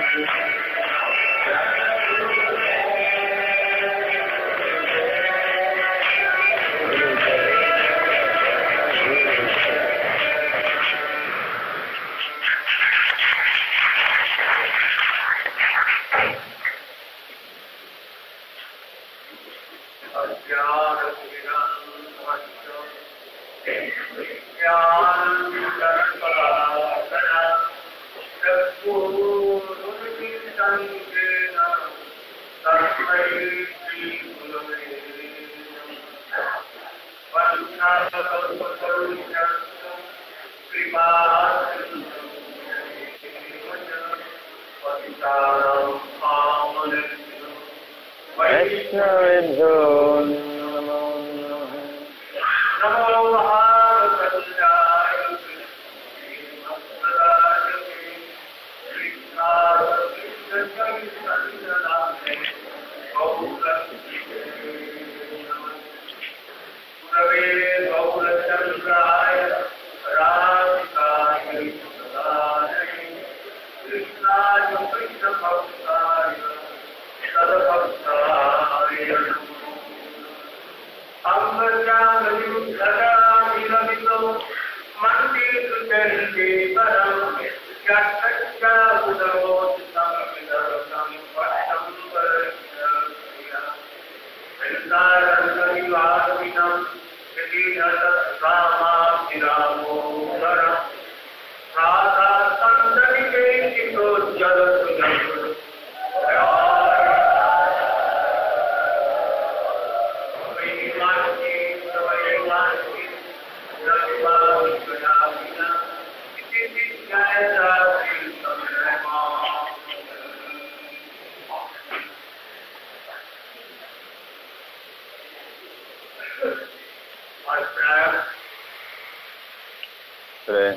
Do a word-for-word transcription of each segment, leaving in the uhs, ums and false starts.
Today,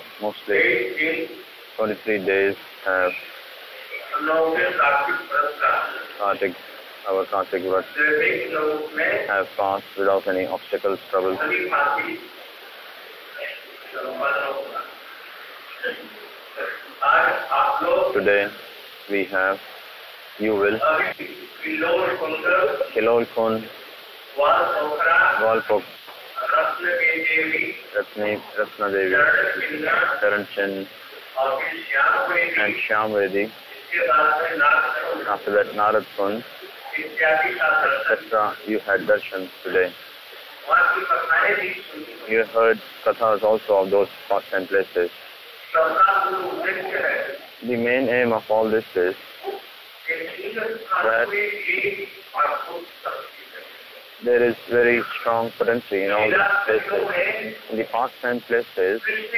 mostly twenty-three days have Kartik, our Kartik Vrat have passed without any obstacles, troubles. Today, we have, you will, Kilol Kun, Walpok, Ratna, Ratna Devi, Charan Chand, and Shyam Vedi. After that, Narad Kund, et cetera. You had darshan today. You heard kathas also of those spots and places. The main aim of all this is that there is very strong potency in all these places. In the pastime places,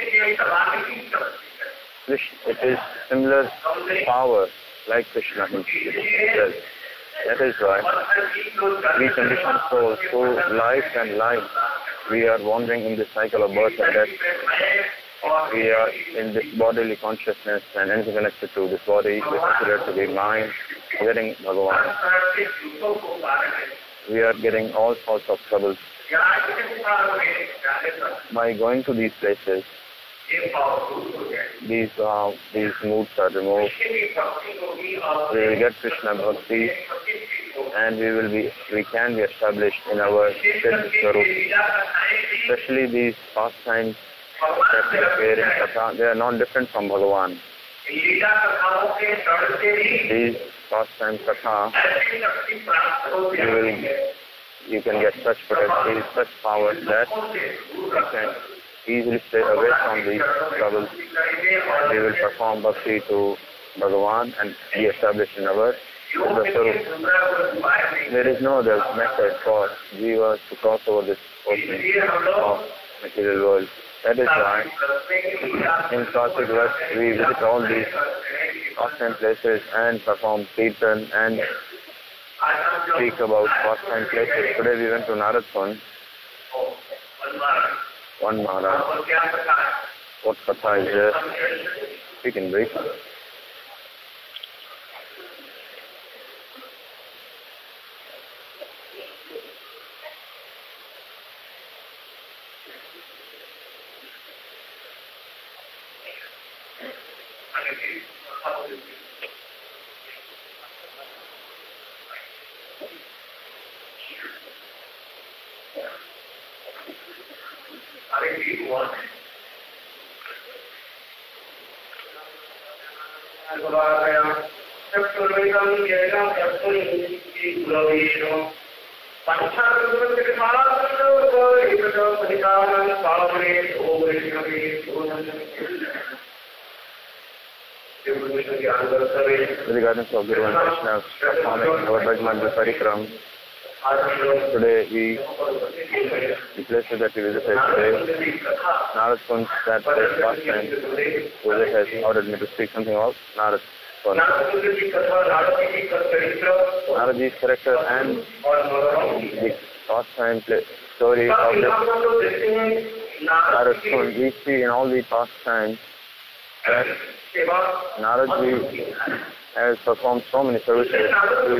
it is similar power like Krishna himself. That is why we conditioned souls through life and life. We are wandering in the cycle of birth and death. We are in this bodily consciousness and anything connected to this body is considered to be mind, getting Bhagavan. We are getting all sorts of troubles. By going to these places, these uh, these moods are removed. We will get Krishna Bhakti, and we will be we can be established in our Siddh Swarup. Especially these pastimes that we appear in Katha, they are not different from Bhagavan. These pastimes Katha, you will you can get such potency, such power that you can easily stay away from these troubles. We will perform bhakti to Bhagavan and be established in our Siddha Swarup. There is no other method for jivas to cross over this ocean of material world. That is why in Kartik Vrat we visit all these pastime places and perform kirtan and speak about pastime places. Today we went to Narad Kund. One Maharaj. What katha is there? We can brief. With the guidance of Guru and Vaishnavas, performing our Bhajman Parikram, today we, the places that we visited today, Narad Kunj, that place last time, Vijay has ordered me to speak something about Narad Kunj. Naradji's character and the last time story of this Narad Kunj, we see in all the past times that Naradji has performed so many services to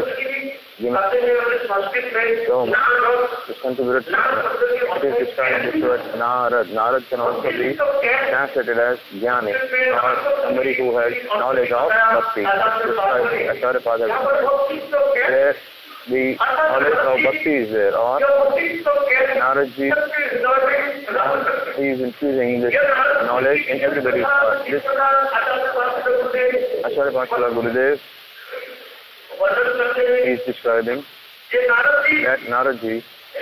so much contributed. It is described in this word Narad. Narad can also be translated as Jnani, or somebody who has knowledge of Bhakti. Described Acharya Pada, where the knowledge of Bhakti is there, or Naradji he is infusing this knowledge in everybody's heart. This Acharya Pada Gurudev is describing that Naradji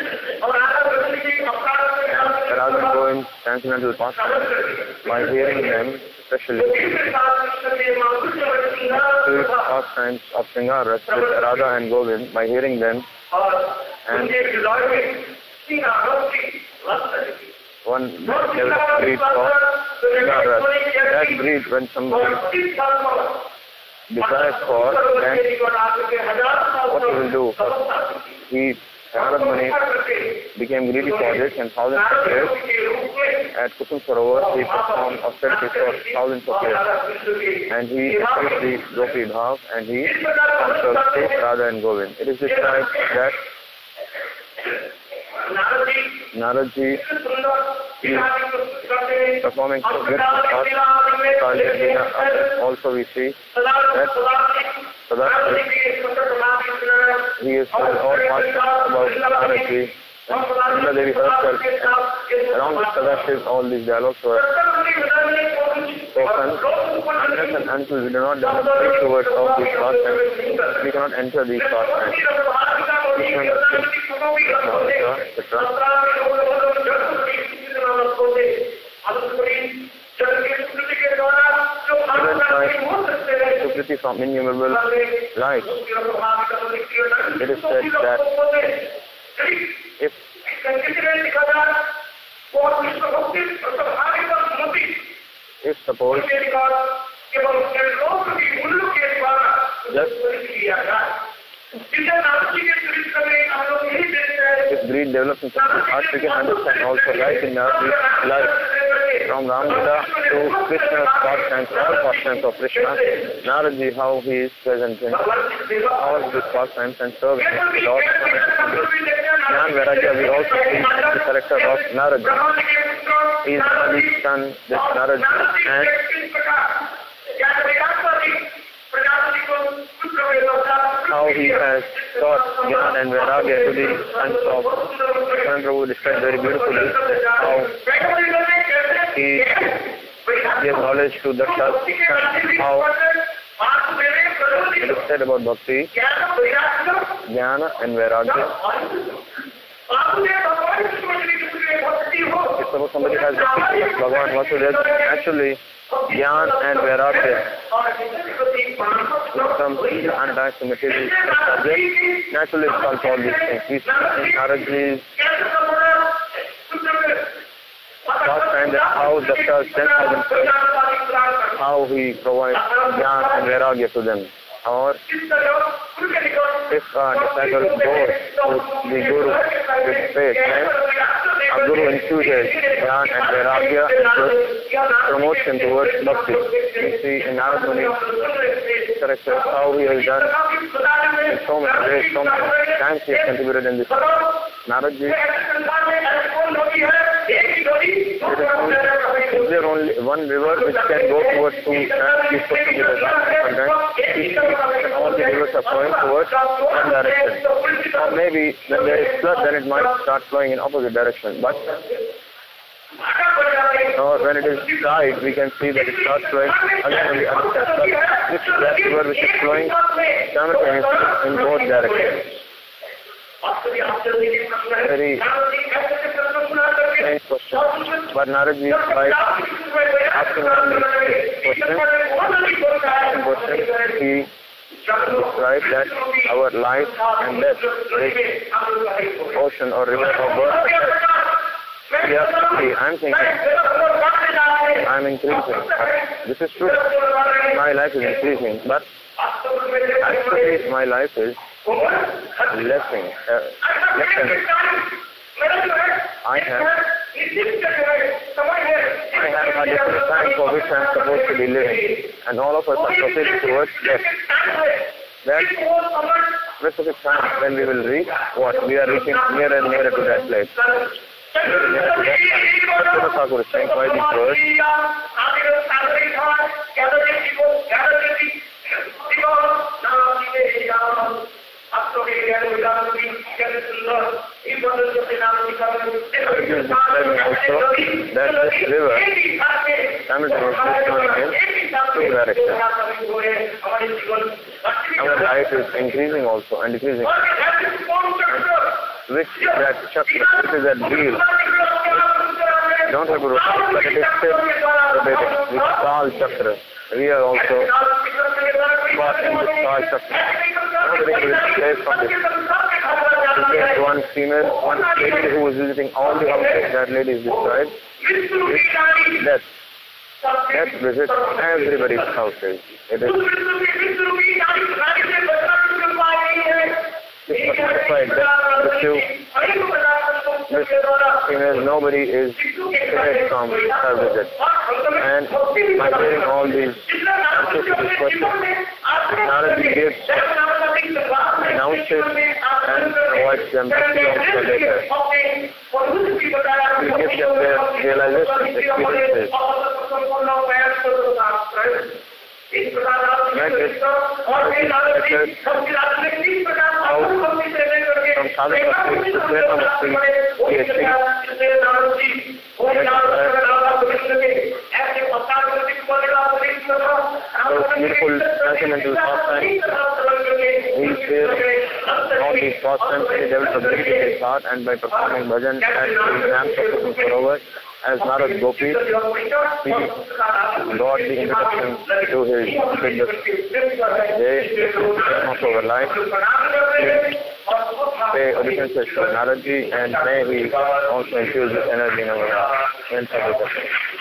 and rather than going transcendental pastimes, by hearing them, especially the pastimes of Singara with Radha and Govind, by hearing them, and one develops greed for Singara. That greed, when somebody desires for, then what he will do? He, Naradmuni, became greedy for this, and thousands of years at Kusum Sarovar he performed austerities for thousands of years, and he achieved the Gopi Bhav, and he served Radha and Govind. It is described that Naradji is performing so good thoughts. Also we see that Sadashiv, he is told all much about Naradji. And Devi herself, around the Sadashiv, all these dialogues were spoken. Unless and until we do not demonstrate the words of these pastimes, we cannot enter these pastimes. Sukriti from innumerable lives. It is said that if if suppose just if greed develops in someone's heart, we can understand also right in our life. From Ramlila to Krishna's pastimes, all pastimes of Krishna, Naradji, how he is present in all these pastimes and serving the Lord. Jnana Vairagya, we also see the character of Naradji. He is Nadi's son, this Naradji, and how he has taught Jnana and Vairagya to the sons of Prabhu described very beautifully how he gave knowledge to the Daksha's, how it is said about Bhakti, Jnana and Vairagya. If suppose somebody has Bhakti towards Bhagavan Vasudeva, actually Jnana and Vairagya comes attached to material subject, naturally it comes all these things. We see in Naradji's last time that how Daksha sent himself, how he provides Jnana and Vairagya to them. Or if a disciple goes to the Guru with faith, then a Guru infuses Jnana and Vairagya to promote him towards Bhakti. We see in Naradmuni's character how he has done in so many ways, so many times he has contributed in this. Naradji, is there only one river which can go towards two and be put together? Sometimes all the rivers are flowing towards one direction. Or maybe when there is flood, then it might start flowing in opposite direction. But Or when it is tied, we can see that it starts flowing again on the other side. But this black river which is flowing simultaneously in both directions. Very strange question. But Naradji is like asking only question. question. He described that our life and death is ocean or river or birth. Yeah, see, I'm thinking, I'm increasing. This is true. My life is increasing, but actually my life is lessening. Uh, lessening. I have, I have a different time for which I'm supposed to be living, and all of us are proceeding towards death. That specific time when we will reach what? We are reaching nearer and nearer to that place. Bhaktivinoda Thakur is saying by these words, that this river simultaneously flowing in two directions. Our life is increasing also and decreasing. Which that chakra, which is that wheel, we don't have to rotate, but it is still rotating. This Kal chakra, we are also passing this Kal chakra. Nobody will escape from this. There's one female, one lady who was visiting all the houses. That lady is described. Death. Death visits everybody's houses. It is It's satisfied that the two, this female, nobody is saved from her visit. And by hearing all these answers to this question, Naradji gives, announces and avoids them to see also later. He gives them their realization, experiences. Like this, Naradji how from sadhana to Vedanta he achieved. So beautiful transcendental pastime. He feels all these pastimes, he developed a belief in his heart, and by performing bhajan at the lamps of the Sarovar, as Narad Gopi, he got the introduction to his Siddha. They of our life. Pay obeisances to Naradji, and may we also infuse this energy in our mental life.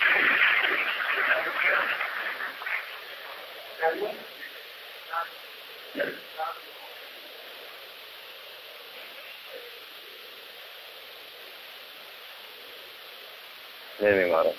Maybe Mara.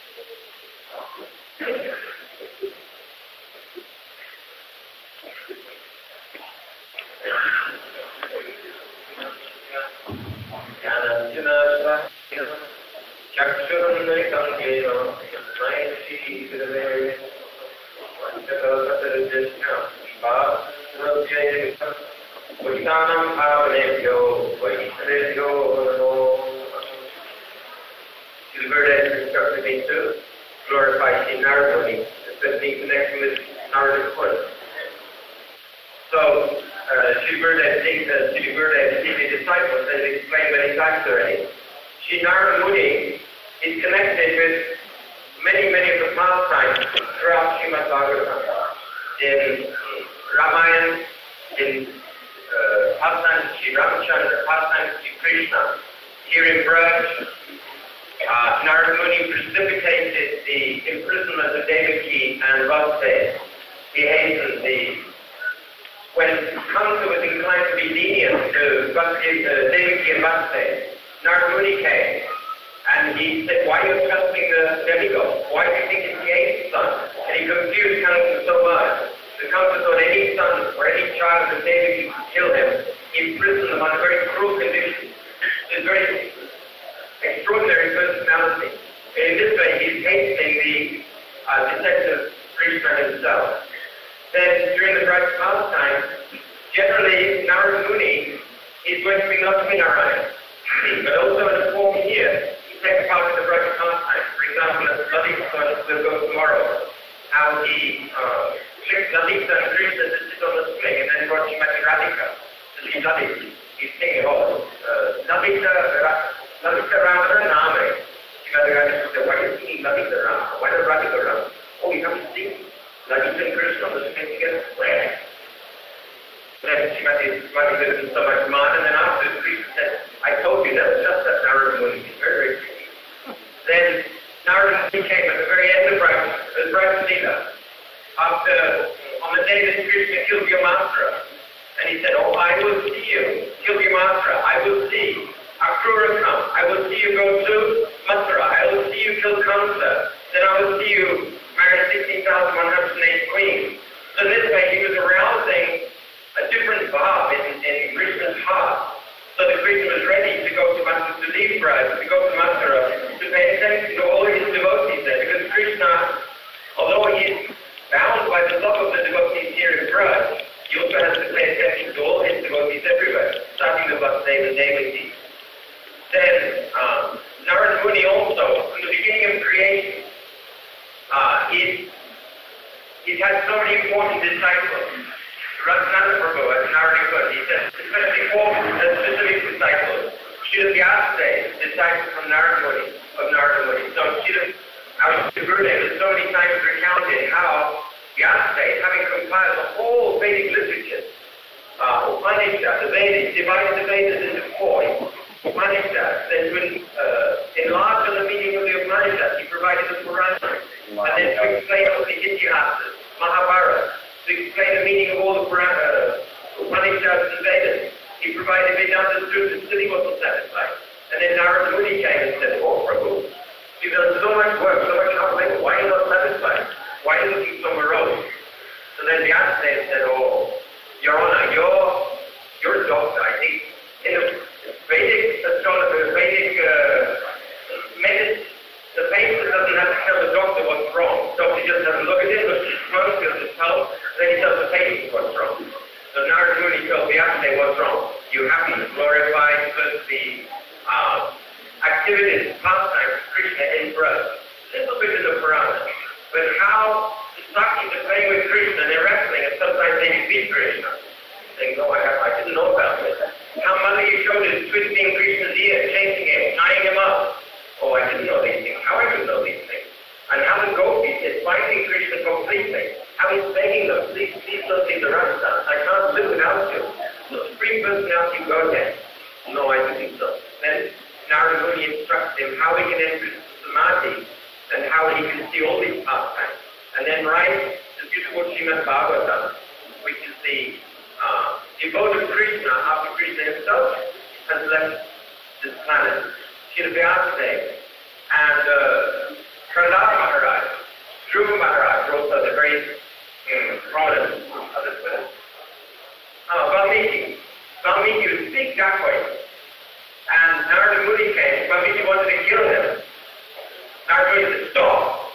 Gilbert has instructed me to glorify Sri Narada, especially in connection with Narada's court. So, uh, Gilbert has taken the disciples, as explained many times already. Sri Narada Muni is connected with many, many of the pastimes throughout Srimad Bhagavatam. In Ramayana, in uh, pastimes of Sri Ramachandra, pastimes of Sri Krishna. Here in Braj, Uh, Narada Muni precipitated the imprisonment of Devaki and Vasudeva. He hastened the... When Kamsa was inclined to be lenient to Vasudeva, uh, Devaki and Vasudeva, Narada Muni came and he said, why are you trusting the demigod? Why do you think it's Gane's son? And he confused Kamsa so much. The Kamsa thought any son or any child of Devaki could kill him. He imprisoned them on a very cruel condition. It's very extraordinary personality. And in this way, he's hastening the uh, deceptive Krishna himself. Then, during the Braj pastime, generally, Narada Muni is worshipping not only Narayana, but also in the form here, take part in the Braj pastime. For example, Lalita will go tomorrow. How he uh, tricked Lalita and Krishna to sit on the swing, and then brought Srimati Radhika to see Lalita. He's singing all. Uh, Lalita, Lalita Rama Name. Srimati Radhika said, why are you singing Lalita Rama? Why does Radhika Rama? Oh, we have to sing Lalita and Krishna on the swing together. Where? Then Srimati Radhika did so much man, and then after Krishna said, I told you that was just that Narada Muni. He's very, very tricky. Then Narada Muni came at the very end of Braj, uh, Braj Leela, after, on the day that Krishna killed Yamastra, and he said, oh, I will see you, kill Yamastra, I will see Akrura come, I will see you go to Mathura, I will see you kill Kamsa, then I will see you marry sixteen thousand one hundred eight queens. So this way he was arousing a different vibe in, in Krishna's heart. So that Krishna was ready to go to Mathura, to leave Braj, to go to Mathura, to pay attention to all his devotees there. Because Krishna, although he is bound by the love of the devotees here in Braj, he also has to pay attention to all his devotees everywhere, starting with Vasudeva Devaki. Then, um, Narada Muni also, from the beginning of creation, uh, he's, he's had so many important disciples. Ratnana Prabhu, as Narada put, he says, especially four specific disciples. Srila Vyasa, disciple from Narada Muni, of Narada Muni. So Srila, our Gurudev is so many times recounted how Vyasa, having compiled the whole Vedic literature, uh, Upanishad, the Vedas, divided the Vedas into four. Upanishad, then to uh, enlarge on the meaning of the Upanishad, he provided the Purana. And then to explain all the Itihasas, Mahabharata, to explain the meaning of all the Purana, uh, Upanishads and Vedas. He provided Vedanta truth and still he wasn't satisfied. And then Narada Muni came and said, oh Prabhu, you've done so much work, so much hard labor, why are you not satisfied? Why are you looking so morose? So then Vyasa said, oh, Your Honor, you're, you're a doctor, I think. In the Vedic astrology, Vedic uh, medicine, the patient doesn't have to tell the doctor what's wrong. The doctor just has to look at him, look at his throat, feels his pulse, then he tells the patient what's wrong. So Narada Muni told Vyasa what's wrong. You have to glorify first the uh, activities, pastimes of Krishna in Braj. Little bit in the Purana. But how the Sakis are playing with Krishna and they're wrestling, and sometimes they defeat Krishna. Saying, no, I, have, I didn't know about this. How Mother Yashoda is twisting Krishna's ear, chasing him, tying him up. Oh, I didn't know these things. How I didn't know these things. And how the gopis is fighting Krishna completely. How he's begging them, please, please don't take the rasta. I can't live without you. So Supreme Personality go there. No, I don't think so. Then Narada Muni instructs him how he can enter Samadhi and how he can see all these pastimes. And then writes the beautiful Srimad Bhagavatam, which is the uh, devoted Krishna after Krishna himself has left this planet. Srila Vyasa and uh, Prahlad Maharaj, Dhruva Maharaj, also the very um, prominent of this planet. Uh, Valmiki. Valmiki was a big dacoit. And Narada Muni came. Valmiki wanted to kill him. Narada Muni said, stop.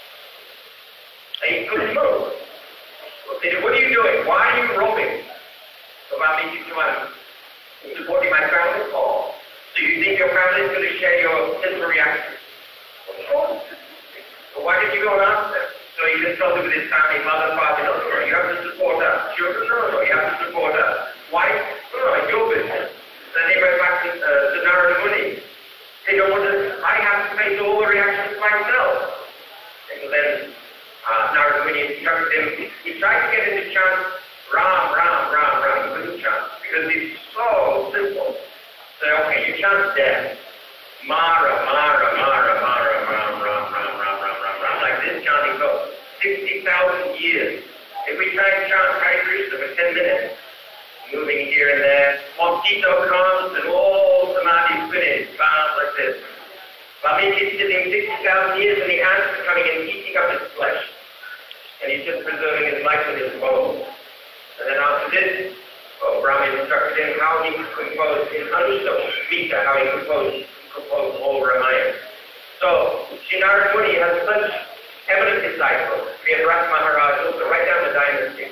And he couldn't move. They said, what are you doing? Why are you robbing? So Valmiki said, supporting my family? Oh. Do you think your family is going to share your physical reaction? Of course. So why did you go and ask them? So he consulted with his family, mother, father, no, no, you have to support us. Children, no, no, you have to support us. Wife, no, no, it's your business. Then they went back to, uh, to Narada Muni. They don't want to, I have to face all the reactions myself. And then uh, Narada Muni instructed him, he tried to get him to chant Ram, Ram, Ram, Ram. He couldn't chant because it's so simple. So, okay, you chant death. Mara, Mara, Mara, Mara, Ram, Ram, Ram, Ram, Ram, Ram, Ram. Like this chanting goes. sixty thousand years. If we try to chant Hare Krishna for ten minutes, moving here and there, mosquito comes and all samadhi finished, bound like this. Valmiki is sitting sixty thousand years and the ants are coming and eating up his flesh. And he's just preserving his life with his bones. And then after this, oh, Brahma instructed him how he could compose in Anushtaka, Mita, how he composed, composed all Ramayana. So, Sri Narada Muni has such eminent disciples. We have Ras Maharaj also, right down the dynasty.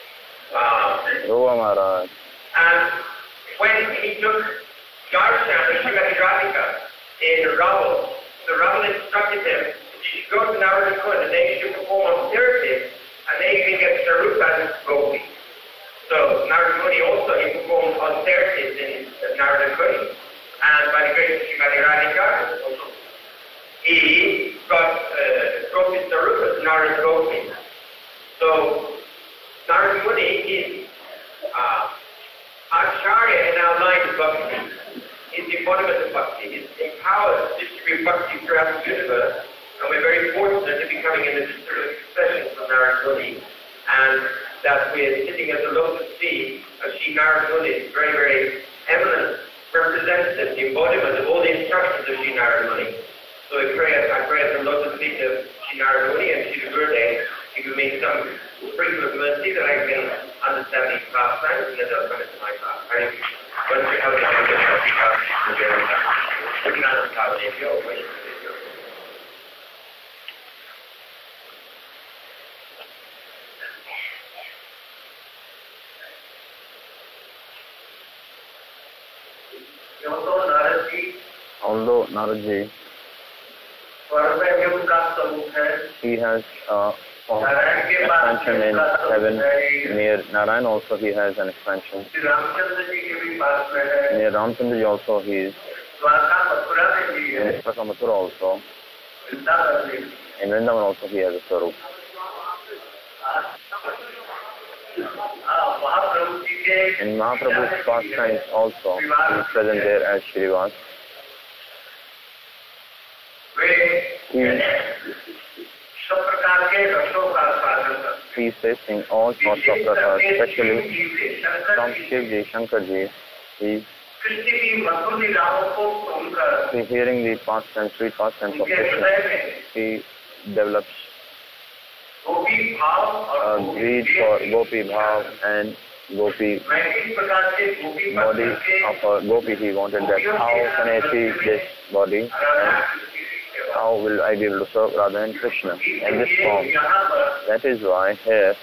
Dhruva Maharaj. And when he took Darshan and Srimati Radhika, in Raval. So Raval instructed them that you should go to Narada Kund and they should perform austerities and they can get Sarupa as Gopi. So Narada Muni also, he performed austerities in Narada Kund, and by the grace of Srimati Radhika, he got uh, Gopi Sarupa as Narada Gopi. So Narada Muni is uh, Acharya in our line of Bhakti. He's the embodiment of Bhakti. He's empowered to distribute Bhakti throughout the universe, and we're very fortunate to be coming in this sort of succession from Narada Muni, and that we're sitting at the lotus feet of Sri Narada Muni, very, very eminent representative, the embodiment of all the instructions of Sri Narada Muni. So I pray, I pray at the lotus feet of Sri Narada Muni and Sri Gurudev, he give me some sprinkle of mercy that I can understand these pastimes and that they'll come into my path. I want to help you to get happy pastimes in the time. You can understand if you're away. Although Naradji, he has uh, expansion in heaven. Near Narayan also he has an expansion. Near Ramchandraji also he is. In Dwarka Mathura also. In Vrindavan also he has a Swarup. In Mahaprabhu's pastimes also he is present there as Shrivas. He, he is tasting all sorts of rasas, especially from Shivji, Shankarji. He is hearing the pastimes, sweet pastimes of Krishna. He develops a greed for Gopi Bhav and Gopi body of a Gopi. He wanted that. How can I achieve this body? And how will I be able to serve Radha and Krishna in this form? That is why here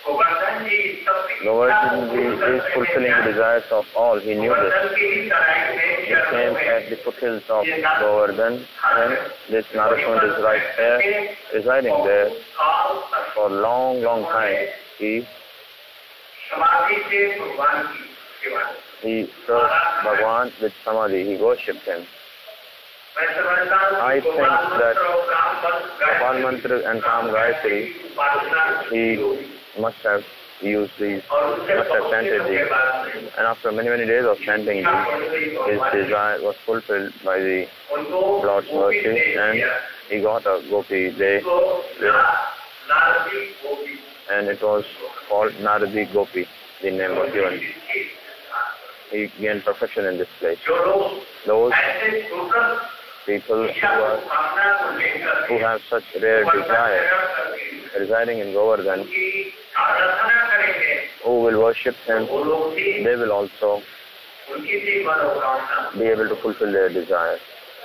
Govardhanji is fulfilling the desires of all. He knew this. He came at the foothills of Govardhan, and this Narasund is right there, residing there for a long, long time. He, he served Bhagwan with Samadhi. He worshipped him. I think that Gopal Mantra and Kam Gayatri, he must have used these, must have chanted these. And after many, many days of chanting these, his desire was fulfilled by the Lord's mercy, and he got a Gopi there. And it was called Naradi Gopi, the name was given. He gained perfection in this place. Those people who, are, who have such rare desire residing in Govardhan, who will worship him, they will also be able to fulfill their desires.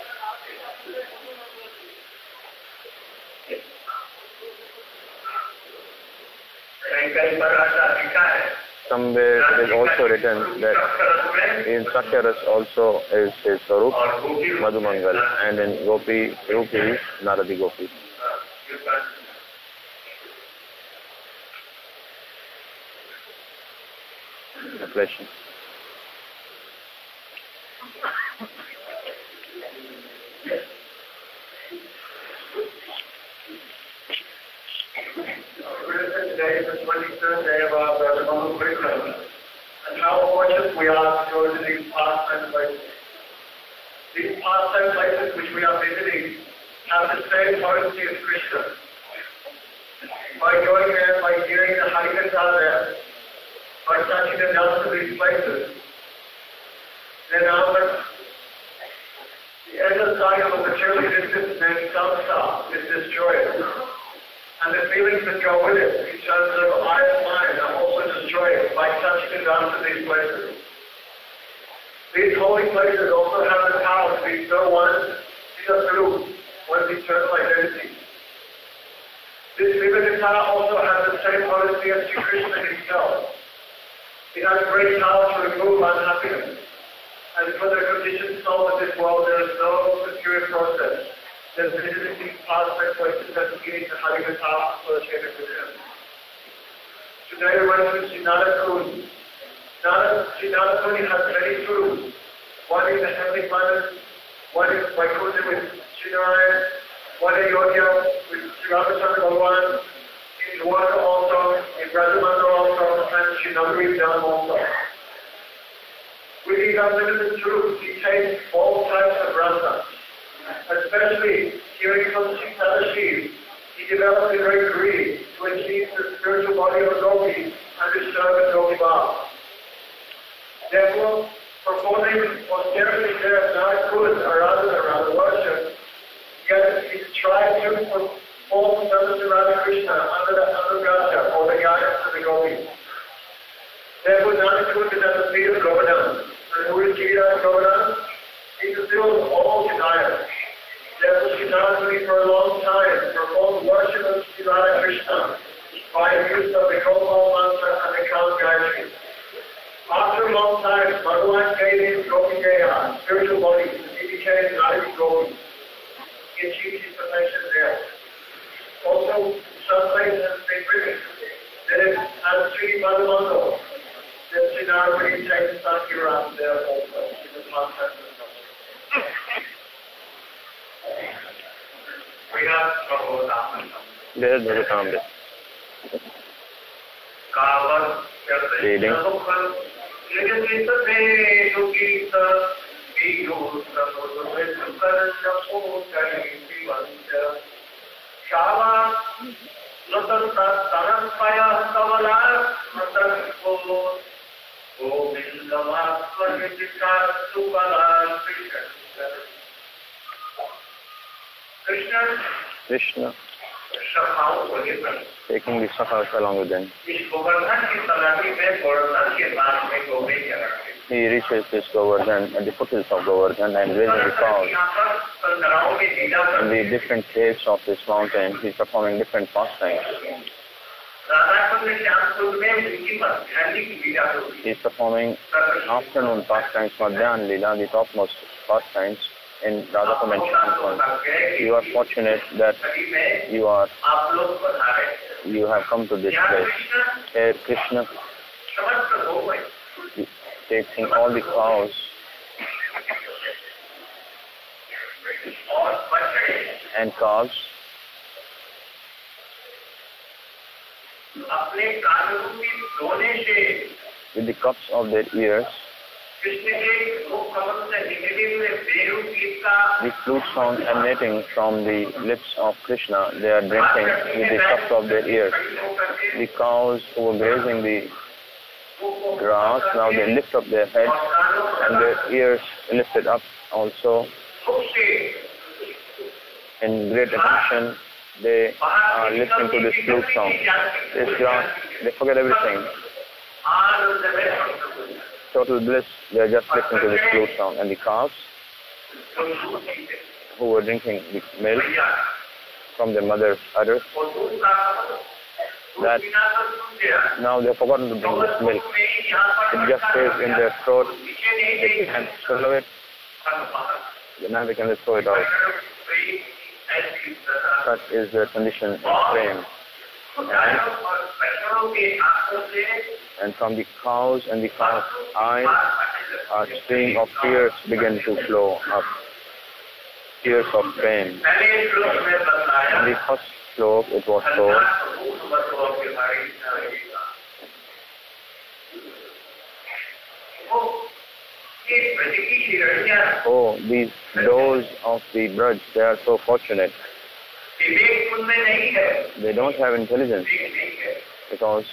Somewhere it is also written that in Sakyaras also is his Sarup, Madhumangal, and in Gopi, Rupi is Naradi Gopi. A pleasure. Today is the twenty-third day of our Brahmana Parikram, and how fortunate we are to go to these pastime places. These pastime places which we are visiting have the same potency as Krishna. By going there, by hearing the Harikatha there, by touching the dust of these places, then our the endless cycle of material existence named samsara is destroyed. And the feelings that go with it, in terms of I and mine, are also destroyed by touching the dust of these places. These holy places also have the power to bestow one's Sita-Sarup, one's eternal identity. This Vivekata also has the same potency as Sri Krishna himself. It has great power to remove unhappiness. And for the conditioned soul of this world, there is no superior process. There's visiting prospect places that beginning to having a top associated with him. Today we went to Shinada Kuni. Shinada Kuni has many truths. One is the heavenly planet, one is Vaikuntha with Shinarayan, one is Yogya with Sri Ramachandra Bhagavan, in Dwarka also, in Brajamandra also, and Shinagari Dham also. With these unlimited truths, he takes all types of rasa. Especially hearing from Sitadashi, he developed a great greed to achieve the spiritual body of a gopi and to serve as Gopi Baba. Therefore, performing austerity there is not good or rather than rather worship, yet he tried to perform service to Radha Krishna under the Anugrasha or the guidance of the gopis. Therefore, Nanakud is at the feet of Govardhan. And who is Giriraj Govardhan? He fulfills all desires. Therefore, Shinada for a long time performed worship of Sri Radha Krishna by use of the Gopal mantra and the Kal Gayatri. After a long time, Bhagavan gave him Gopi Geha, spiritual body, he became Nadi Gopi. He achieved his perfection there. Also, some places has been written that it has Sri Madhavanga, that Shinada takes Sakhiram there also, in the context of the We have Bhagavatam. There is Bhagavatam. Kavan, Reading. Krishna. Krishna. Taking the Sakhas along with them. He reaches this Govardhan at the foothills of Govardhan and raising the cows. In the different caves of this mountain, he is performing different pastimes. He is performing afternoon pastimes, Madhyan Leela, the topmost pastimes in Radha mentioned. You are fortunate that you are you have come to this place. Here Krishna taking all the cows and calves with the cups of their ears. The flute sound emanating from the lips of Krishna, they are drinking with the cups of their ears. The cows who were grazing the grass, now they lift up their heads and their ears lifted up also. In great attention, they are listening to this flute sound. This grass, they forget everything. Total bliss, they are just listening to this flute sound. And the calves who were drinking the milk from their mother's udder, that now they have forgotten to drink this milk. It just stays in their throat, they can swallow it, now they can throw it out. Such is their condition in prem. And, and from the cows and the calves' eyes, a stream of tears begin to flow up. Tears of pain. In the first slope, it was told, oh, these does of the Braj, they are so fortunate. They don't have intelligence because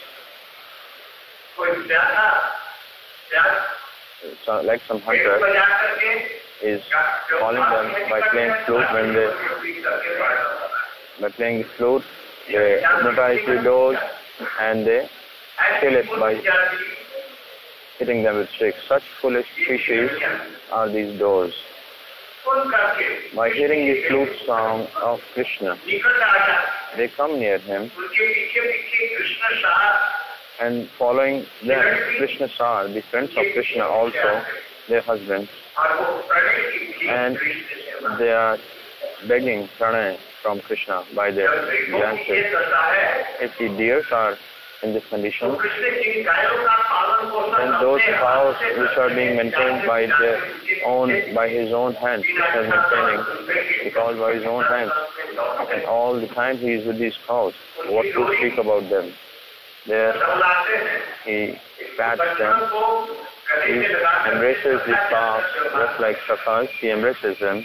so, like some hunter is calling them by playing flute. When they by playing the flute, they hypnotize the does and they kill it by hitting them with sticks. Such foolish species are these does. By hearing the flute sound of Krishna, they come near him, and following them, Krishna Sar, the friends of Krishna also, their husbands, and they are begging pranay from Krishna by their glances. If the deers are in this condition, then those cows which are being maintained by their own, by his own hands, Krishna is maintaining the cows by his own hands, and all the time he is with these cows, what to speak about them? There he pats them, he embraces the calves just like Sakhas, he embraces them.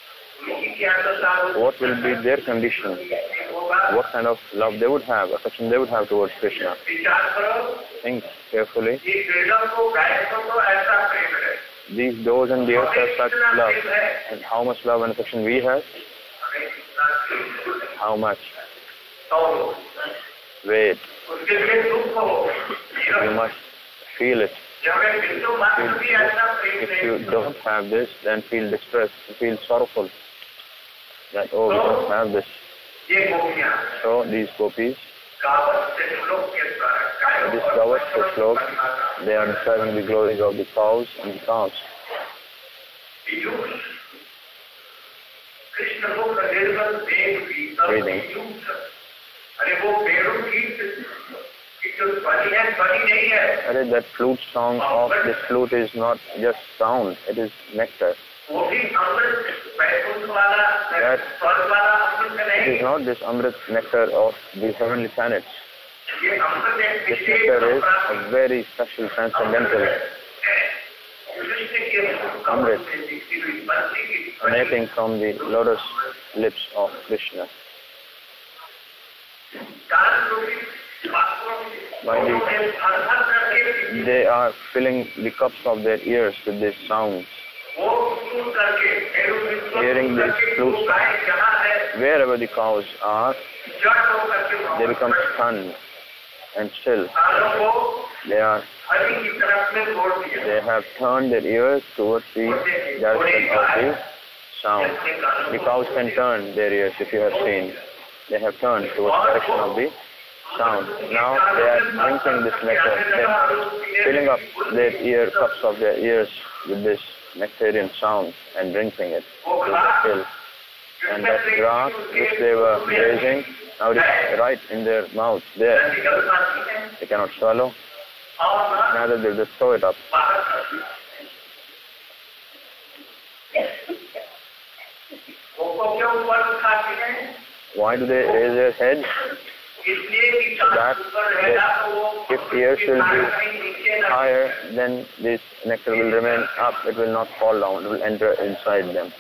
What will be their condition? What kind of love they would have, affection they would have towards Krishna? Think carefully. These does and deers have such love. And how much love and affection we have? How much? Wait. You must feel it. If you don't have this, then feel distressed, feel sorrowful. That, oh, we don't have this. So these gopis, this Gavat Shlok, they are describing the glories of the cows and the calves. Breathing. Arre, that flute song of this flute is not just sound, it is nectar. That it is not this Amrit nectar of the heavenly planets. This nectar is a very special, transcendental Amrit emanating from the lotus lips of Krishna. By the, they are filling the cups of their ears with these sounds. Hearing this flute sound, wherever the cows are, they become stunned and still. They are, they have turned their ears towards the direction of the sound. The cows can turn their ears, if you have seen. They have turned towards the direction of the sound. Now they are drinking this nectar. They are filling up their ear cups of their ears with this nectarian sound and drinking it. Still. And that grass which they were grazing, now it is right in their mouth there. They cannot swallow, neither they just throw it up. Why do they raise their heads? That if the ears will be higher, then this nectar will remain up, it will not fall down, it will enter inside them.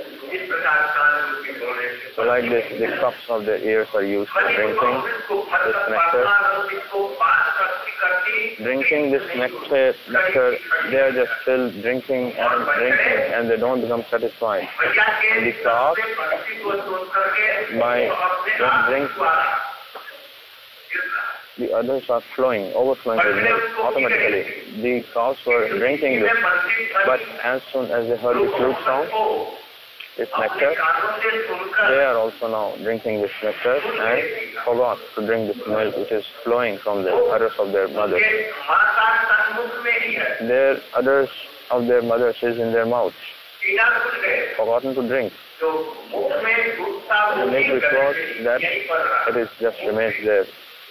So like this, the cups of their ears are used for drinking this nectar. Drinking this nectar, nectar, they are just still drinking and drinking, and they don't become satisfied. The calf, by drink, the others are flowing, overflowing with milk automatically. The cows were drinking this, but as soon as they heard the flute sound, this nectar, they are also now drinking this nectar and forgot to drink this milk which is flowing from the udders of their mothers. Their udders of their mothers is in their mouths, forgotten to drink. The milk which was that, it is just remains there.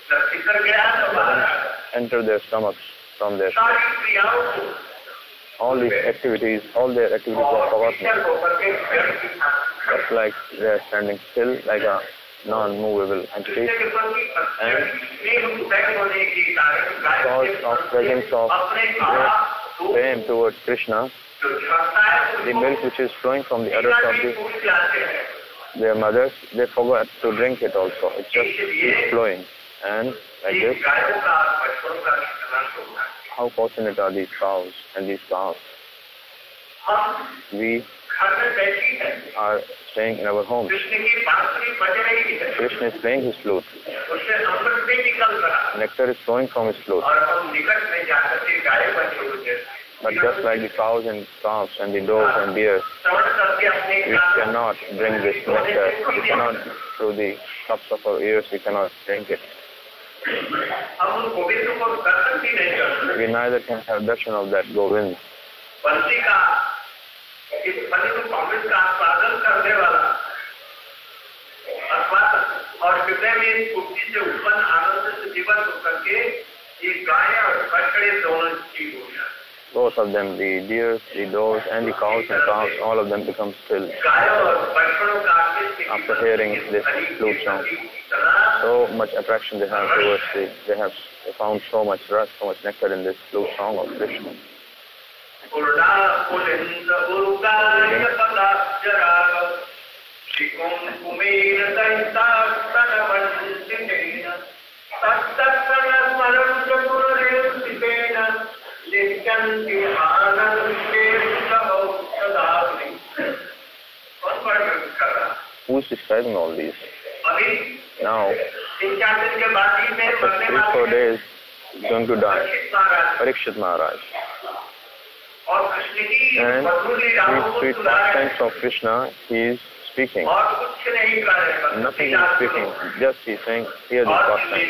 Enter their stomachs from their stomachs. All these activities, all their activities are forgotten. Just like they are standing still, like a non-movable entity. And because of presence of great fame towards Krishna, the milk which is flowing from the udders of the, their mothers, they forgot to drink it also. It just keeps flowing. And like this, how fortunate are these cows and these calves? We are staying in our homes. Krishna is playing his flute. Nectar is flowing from his flute. But just like the cows and calves and the does and deers, we cannot drink this nectar. We cannot, through the cups of our ears, we cannot drink it. We neither can have darshan of that Govind. बंसी का इस फली को अमृत का आस्वादन करने वाला अथवा और हृदय में स्फूर्ति से उत्पन्न आनंद से जीवन होकर के ये गाय और बछड़े दोनों ठीक हो गया. Both of them, the deer, the does, and the cows and calves, all of them become still after hearing this flute sound. So much attraction they have towards it. They have found so much rust, so much nectar in this flute song of Krishna. Who is describing all these? Now, after three, four days, he's going to die. Parikshit Maharaj. And these sweet pastimes of Krishna, he is speaking. Nothing is speaking, just he is saying, hear this pastime.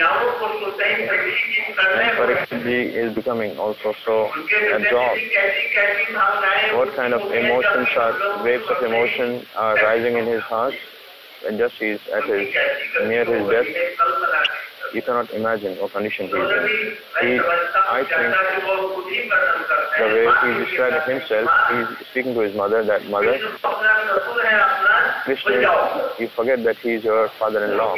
And Parikshit is becoming also so absorbed. What kind of emotions are, waves of emotion are rising in his heart? And just he is at his, near his death, you cannot imagine what condition he is in. He, I think, the way he described himself, he is speaking to his mother, that mother, Krishna, you forget that he is your father-in-law.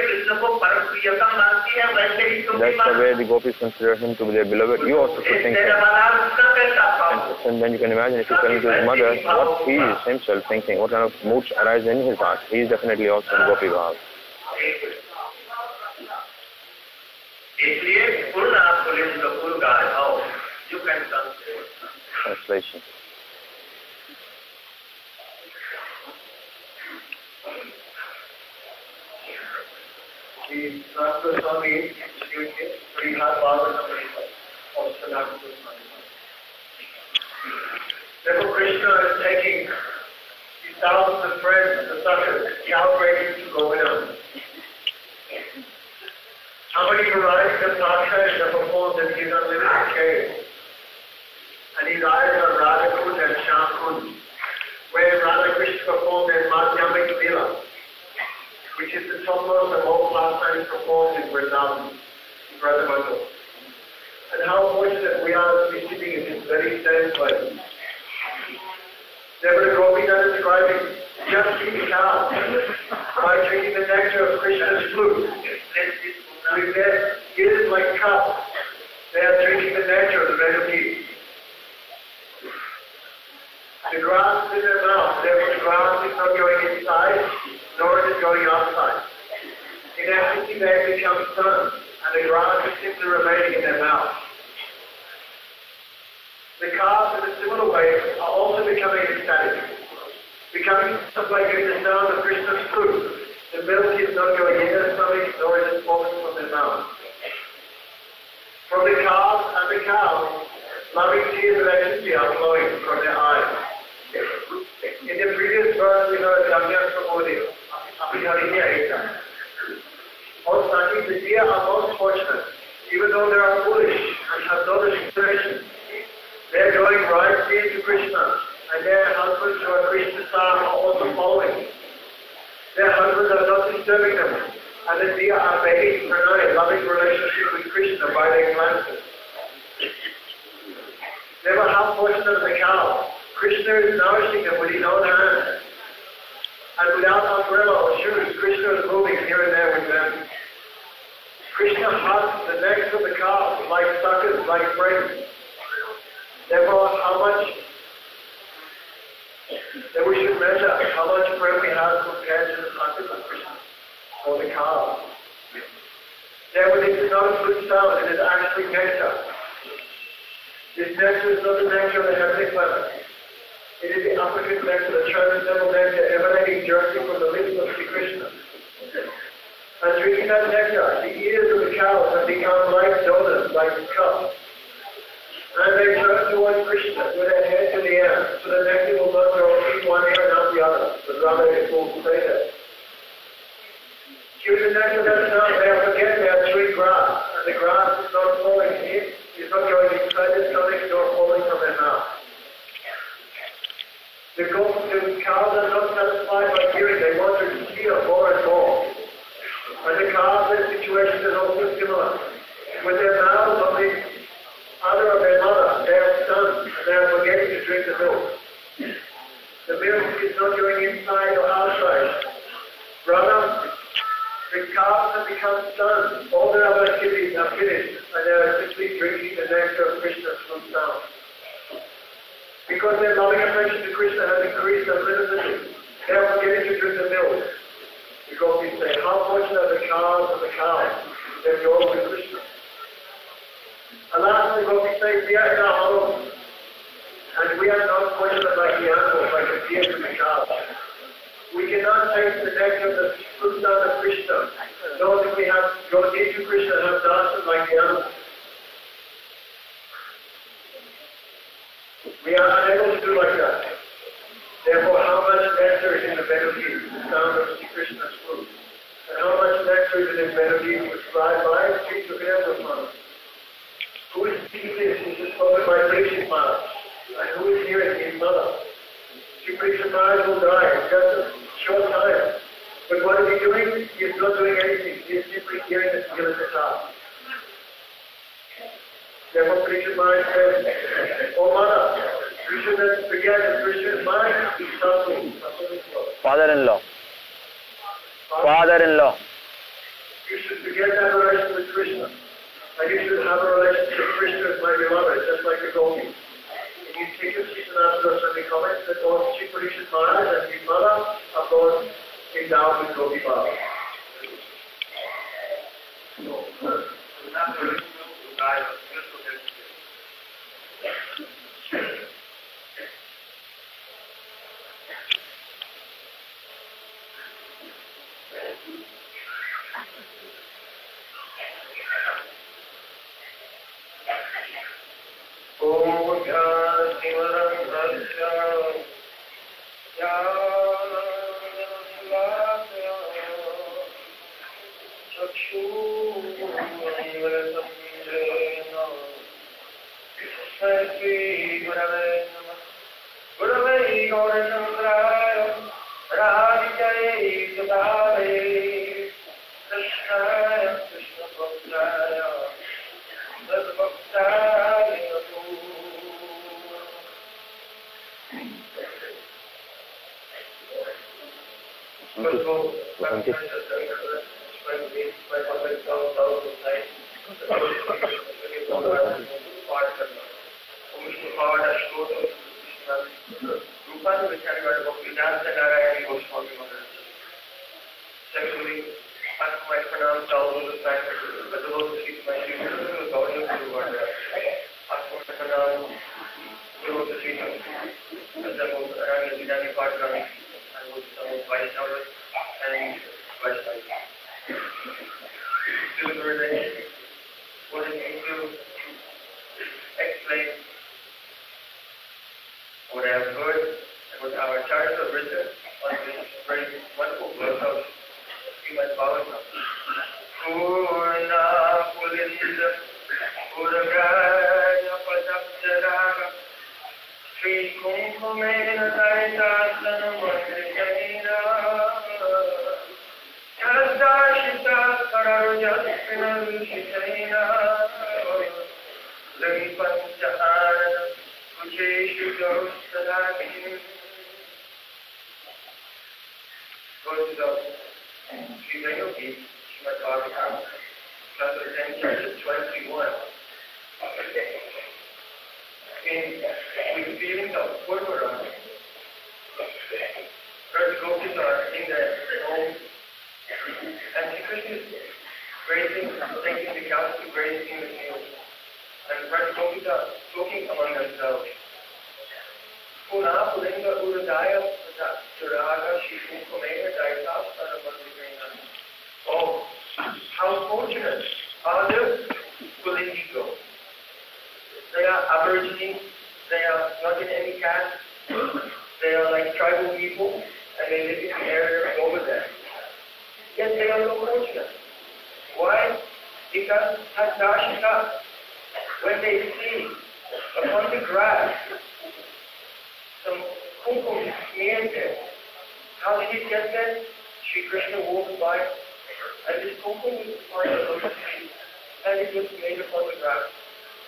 That's the way the gopis consider him to be their beloved. You also should think that. And, and then you can imagine if you tell to his mother what he is himself thinking, what kind of moods arise in his heart. He is definitely also in Gopi Bhav. Translation. The Sanskrit Swami Institute is Srihad Bhagavatam of Sanatana Goswami. Therefore, Krishna is taking these thousands of friends, the suckers, the outrageous to Govardhan. How many varieties of pastimes are performed in his unlimited care? And his eyes are Radha Kund and Shyam Kund, where Radha Krishna performed their Madhyamik Lila, which is the topmost of all pastimes performed in Vrindavan, in Brajamandal. And how fortunate we are to be sitting in this very same place. There were the gopis are describing just eating out by drinking the nectar of Krishna's flute. With their ears like cups, they are drinking the nectar of the Vedas. The grass is in their mouth, therefore the grass is not going inside, nor is it going outside. In ecstasy they become sun, and the grass is simply remaining in their mouth. The calves in a similar way are also becoming ecstatic, becoming just like in the sound of Krishna's flute. The milk is not going in their stomach, nor is it falling from their mouth. From the calves and the cows, loving tears of ecstasy are flowing from their eyes. In the previous verse, we heard Jamya Pramodi, Abhijariya. All Satis, the deer are most fortunate, even though they are foolish and have no discrimination. They are going right into Krishna, and their husbands who are Krishna are also following. Their husbands are not disturbing them, and the deer are begging for a loving relationship with Krishna by their glances. They were how fortunate of the cow. Krishna is nourishing them with his own hands. And without umbrella or shoes, Krishna is moving here and there with them. Krishna hugs the necks of the cows like suckers, like friends. Therefore, how much that we should measure how much bread we have compared to the suckers of Krishna or the cows. Therefore, this is not a flute sound, it is actually nectar. This nectar is not the nectar of the heavenly planet. It is the uppercut nectar, the transcendental nectar emanating directly from the lips of Sri Krishna. And drinking that nectar, the ears of the cows have become like donuts, like cups. And they turn towards Krishna with their heads in the air, so the nectar will not go in one ear and out the other, but rather it will stay there. Due to the nectar that's not there, forget they are chewing grass, and the grass is not falling in, is not going inside their stomach, nor falling from their mouth. father or their mother, they have sons, and they are forgetting to drink the milk. The milk is not going inside or outside. Rather, the calves have become sons. All their other activities are finished, and they are simply drinking the nectar of Krishna's fruit now. Because their loving affection to Krishna has increased unlimitedly, they are forgetting to drink the milk. Because we say, how fortunate are the cows and the cows? They go with Krishna. Alas, because we say, we are in our home, and we are not fortunate like the animals, like the deer and the cows. We cannot taste the nectar of the fruit of Krishna, nor that we have gone into Krishna and have danced like the animals. We are unable to do like that. Therefore, how much nectar is in the melody, the sound of Sri Krishna's fruit? And how much nectar is in the melody prescribed by Sri Sukadeva Goswami? Who is speaking this? This is spoken by Parikshit Maharaj. And who is hearing his mother? Sri Parikshit Maharaj will die in just a short time. But what is he doing? He is not doing anything. He is simply hearing the Gila Katha. Therefore, Parikshit Maharaj says, oh mother, you should not forget that Krishna is mine, he's something. Father-in-law. Father-in-law. You should forget that relation with Krishna. And you should have a relationship with Krishna as my beloved, just like the gopis. And you take a Srisanatha Goswami comments that both Sri Parikshit Maharaj and his mother are both endowed with gopi bhava.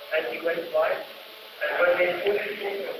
and he went by, and when they took his kingdom,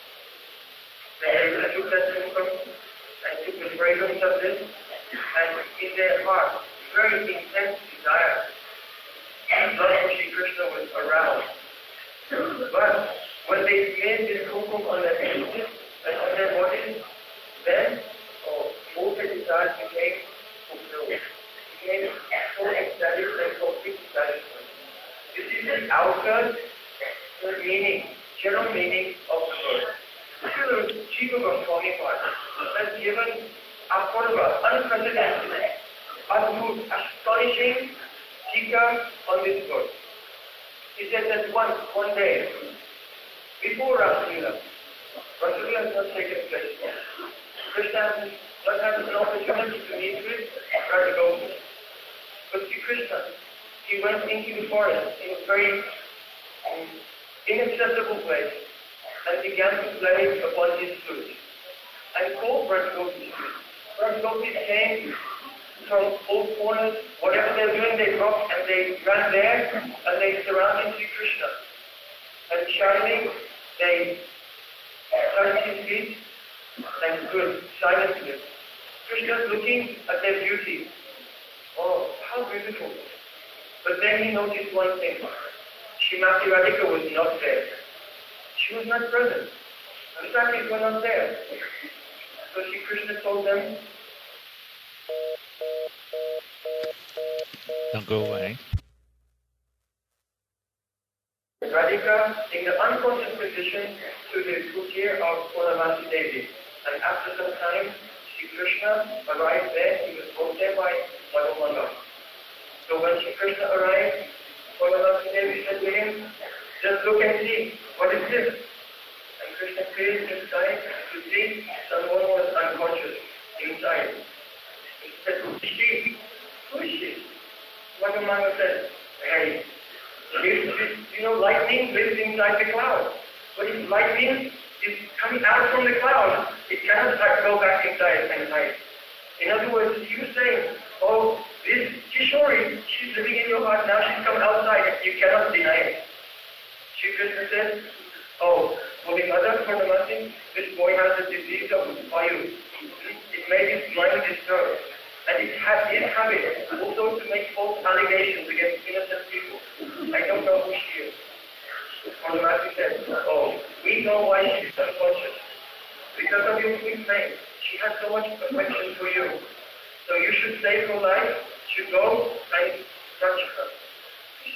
they took that kingdom and took the fragrance of this, and in their heart, very intense desire, and Lord Shri Krishna was aroused. But when they made this hukum on their faces and on their bodies, then oh, both the desires became fulfilled. Became so ecstatic and complete satisfaction. This is the outer the meaning, general meaning of the word. Srila Jiva Goswami has given Apurva, unprecedented, adbhut, astonishing tika on this word. He said that one, one day, before Rasalila, Rasalila has not taken place. Krishna has not had an opportunity to meet with Radha Goswami. But Sri Krishna, he went into the forest in a very um, inaccessible place and began to play upon his flute. And called Radha Goswami. Radha Goswami came from all corners, whatever they're doing, they dropped and they ran there and they surrounded Sri Krishna. And shouting, they touched his feet and stood silently. Krishna's looking at their beauty. Oh, how beautiful. But then he noticed one thing. Srimati Radhika was not there. She was not present. The Sakis were not there. So Sri Krishna told them, don't go away. Radhika, in the unconscious position, to the courtier of Purnamasi Devi. And after some time, Sri Krishna arrived there. He was brought there by Madhumanga. So when Sri Krishna arrived, Purnamasi Devi said to him, just look and see, what is this? And Krishna raised his eyes to see someone was unconscious inside. He said, who is she? Who is she? Madhumanga said, hey, you know, lightning lives inside the cloud. But if lightning is coming out from the cloud, it cannot go back inside and hide. In other words, you say, oh, this Kishori, she's living in your heart, now she's come outside, you cannot deny it. Sri Krishna says, oh, for the mother, for the mother, this boy has a disease of Vayu. It made his mind disturbed. And it has his habit also to make false allegations against innocent people. I don't know who she is. For the mother said, oh, we know why she's unconscious. Because of your sweet name. She has so much affection for you. So you should save her life, should go and touch her. She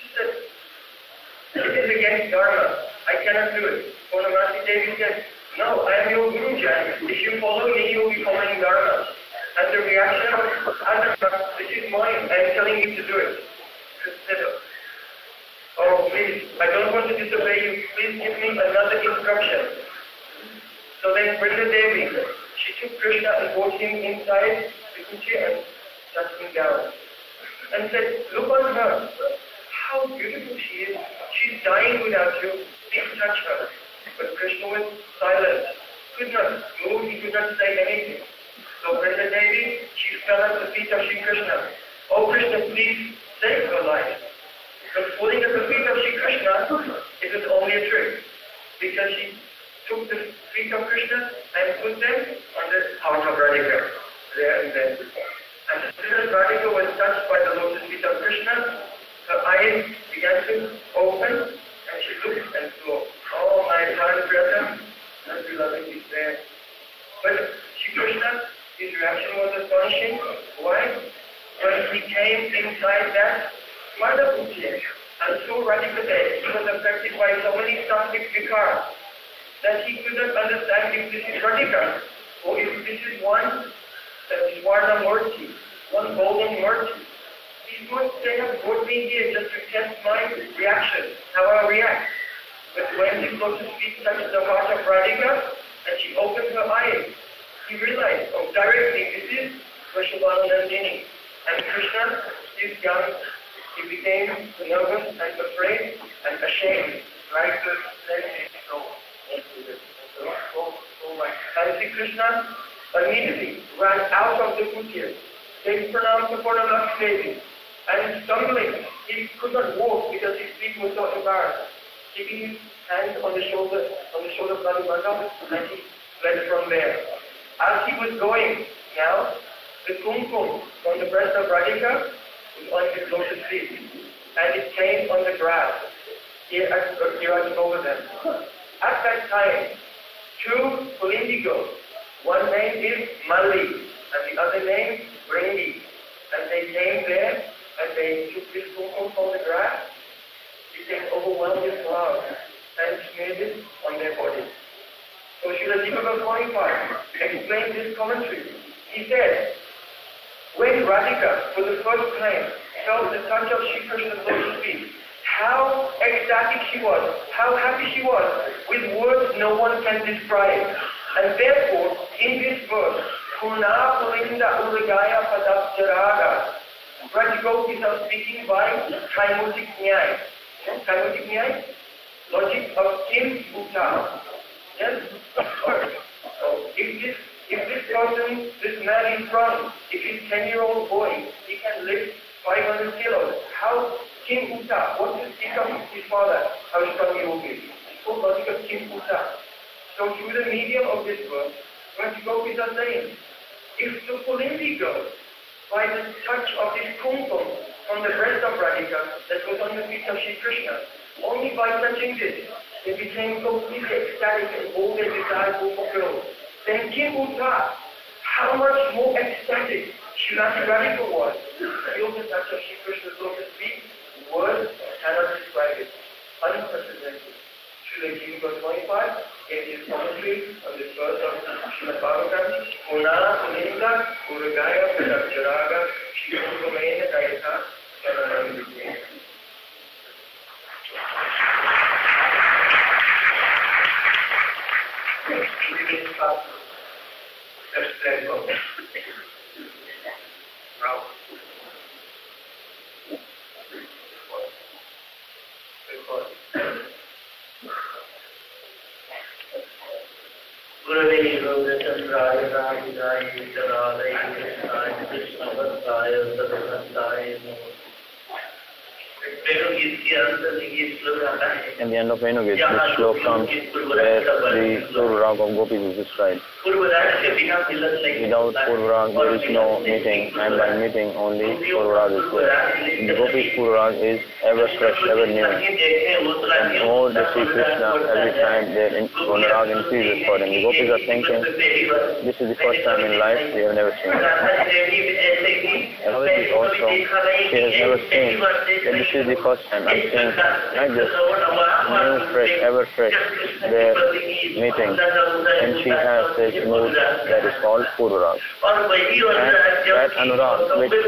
said, it is against Dharma. I cannot do it. Purnamasi Devi said, no, I am your Guru Jan. If you follow me, you will be following Dharma. And the reaction of others, this is mine, I am telling you to do it. Consider. Oh, please, I don't want to disobey you. Please give me another instruction. So then Vrinda Devi, she took Krishna and brought him inside the kuchi and sat him down. And said, look on her. How beautiful she is. She's dying without you. Please touch her. But Krishna was silent. Could not move, he could not say anything. So Vrinda Devi, she fell at the feet of Sri Krishna. Oh Krishna, please save her life. But falling at the feet of Sri Krishna, it was only a trick. Because she took the feet of Krishna and put them on the heart of Radhika. There and then. And as soon as Radhika was touched by the lotus feet of Krishna, her eyes began to open and she looked and saw, oh my Pran Priyatma, and beloved is there. But Sri Krishna, his reaction was astonishing. Why? When he came inside that mother putti and saw Radhika there, he was affected by so many sattvic vikars that he couldn't understand if this is Radhika or if this is one uh, Swarna Murti, one golden Murti. He thought they have brought me here just to test my reaction, how I react. But when his lotus feet touched the heart of Radhika and she opened her eyes, he realized, oh, directly, this is Vrishabhanu Nandini. And Krishna is young. He became nervous and afraid and ashamed. Right? So, and Sri Krishna immediately ran out of the kutir, gave pranam to Purnamasi Devi, and stumbling, he could not walk because his feet were so embarrassed. keeping his hands on the shoulder, on the shoulder of Radhika, and he fled from there. As he was going now, the kumkum from the breast of Radhika was on his lotus feet, and it came on the grass. Here I over them. At that time, two Pulindi girls, one name is Malli, and the other name Bringi, and they came there, and they took this kumkum from the grass, became overwhelmed with flowers, and smeared it on their bodies. So Srila Deepaka forty-five explained this commentary. He said, when Radhika, for the first time, felt the touch of Sri Krishna's lotus feet, how ecstatic she was, how happy she was, with words no one can describe. And therefore, in this verse, Purna Pulinda Uragaya Padapjaraga, Rajagopis are speaking by Kaimotik Nyai. Kaimotik Nyai? Logic of Kim Bhuta. Yes? So, if this, if this person, this man is strong, if he's ten-year-old boy, he can lift five hundred kilos. How Kim Uta, what does he come his father? How strong he will be? It's called logic of Kim Uta. So through the medium of this verse, Rajagopis are saying, if the Pulindi girl, by the touch of this kumkum from the breast of Radhika that was on the feet of Sri Krishna, only by touching this, they became completely ecstatic and all their desires were fulfilled. Then Kim Uta, how much more ecstatic Srimati Radhika was. Feel the touch of Sri Krishna's lotus feet, words cannot describe it. Unprecedented. Srila Jiva twenty-five gave his commentary on this verse of Srimad Bhagavatam, Purna Pulinda Uragaya Padapjaraga Shri Kumena Dayata Saranam Vidya. In the end of Venugit, this sloka comes where the Purvarag of Gopis is described. Without Purvarag, there is no meeting, and by meeting only Purvarag is there. The Gopis Purvarag is ever fresh, ever new. And more they see Krishna, every time their Purvarag increases for them. The Gopis are thinking, this is the first time in life they have never seen. Ravati also, she has never seen that this is the first time I'm seeing like this, new, fresh, ever fresh, their meeting. And she has this mood that is called Purvarag. And that Anurag, which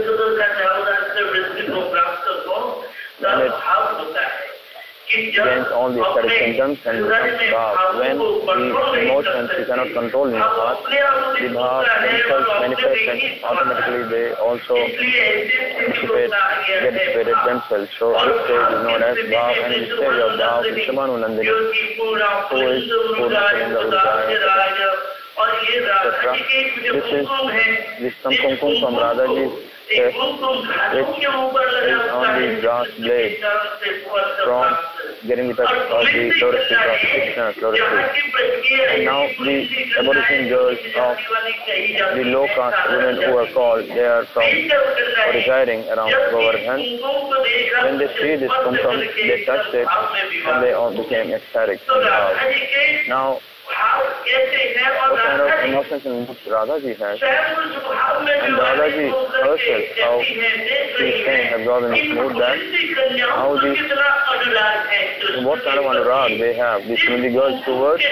when it gains all the aesthetic symptoms and becomes bhav. When the emotions you cannot control in your heart, the bhav themselves manifest and automatically they also dissipate, get dissipated themselves. So this stage is known as bhav, and in the stage of bhav is Shrimanu Nandini, who is Purna Pulinda Uragaya, et cetera. This is this kumkum from Radhaji's chest, which is on the grass blade from getting the touch of the lotus feet of Krishna's lotus feet. And now the abolishing girls of the low caste women who are called, they are from or residing around Govardhan. When they see this kumkum, they touched it and they all became ecstatic. Now, what kind of emotions and moods Radhaji has? And Radhaji herself, how she is saying, absorbed in this mood, that how these, what kind of anurag they have, these Hindi girls towards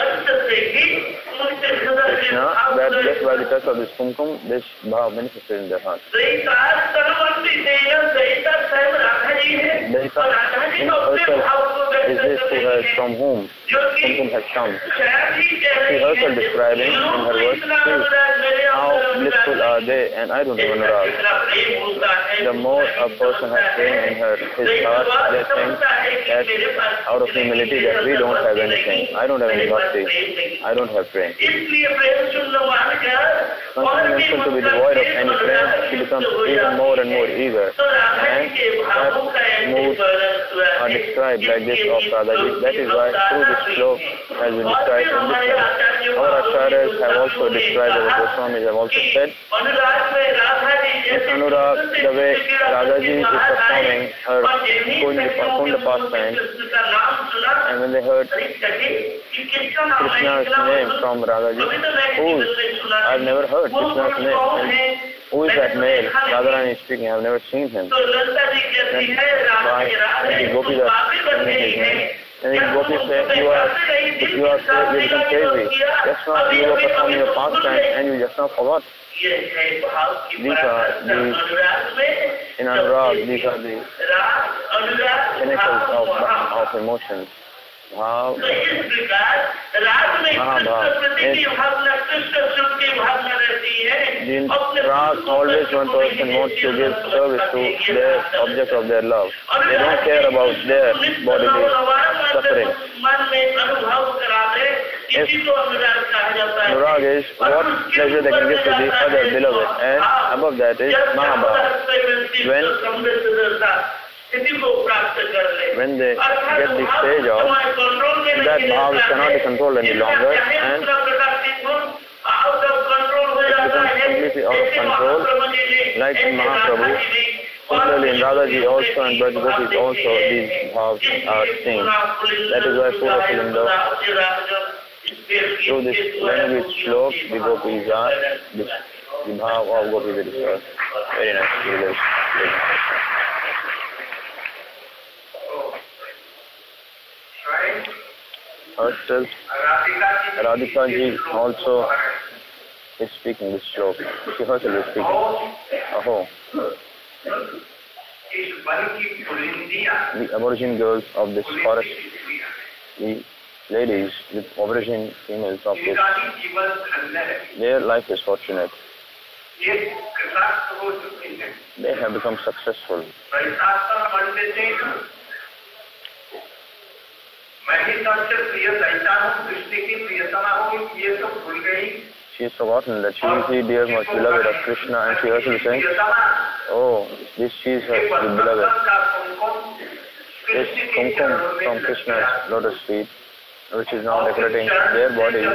Krishna, that just by the touch of this kumkum, this bhav manifested in their heart. Dahika in herself is this who has, from whom kumkum has come. She herself describing in her words, how blissful are they, and I don't even anurag. The more a person has prema in her, his heart, they think that out of humility that we don't have anything. I don't have any bhakti. I don't have prema. Concerning himself to be devoid of any prema, he becomes even more and more eager. And that moods are described like this of Radhaji. That is why through this sloka has been described in this way. Our acharyas have also described, our Goswamis have also said, this anurag, the way Radhaji is performing her kunda pastime, and when they heard Krishna's name from Radhaji, whose I've never heard Krishna's name. And who is that male? Radharani is speaking. I've never seen him. Then why the gopis are singing his name? And the gopis say, you are, if you are you become crazy. Just now you were performing your pastime and you just now forgot. These are the, in anurag, these are the pinnacles of, of emotions. Bhav, Mahabhav. In rag, always one person wants to give service to their object of their love. They don't care about their bodily suffering. If anurag is what pleasure they can give to the other beloved, and above that is Mahabhav. When When they get the stage of, that bhav cannot be controlled any longer, and it becomes completely out of control, like in Mahaprabhu. Similarly in Radhaji also and Braj Gopis also these bhavs are seen. That is why Pura Pulindo, through this language sloka, the gopis are, the, the bhav of gopis are discussed. Very nice. Very nice. Herself, Radhika ji also is speaking this sloka. She herself is speaking. Aho. The aborigine girls of this forest, the ladies, the aborigine females of this, their life is fortunate. They have become successful. She has forgotten that she is the dear most beloved of Krishna, and she herself saying, oh, this she is her the beloved. This kumkum from Krishna's lotus feet, which is now decorating their bodies.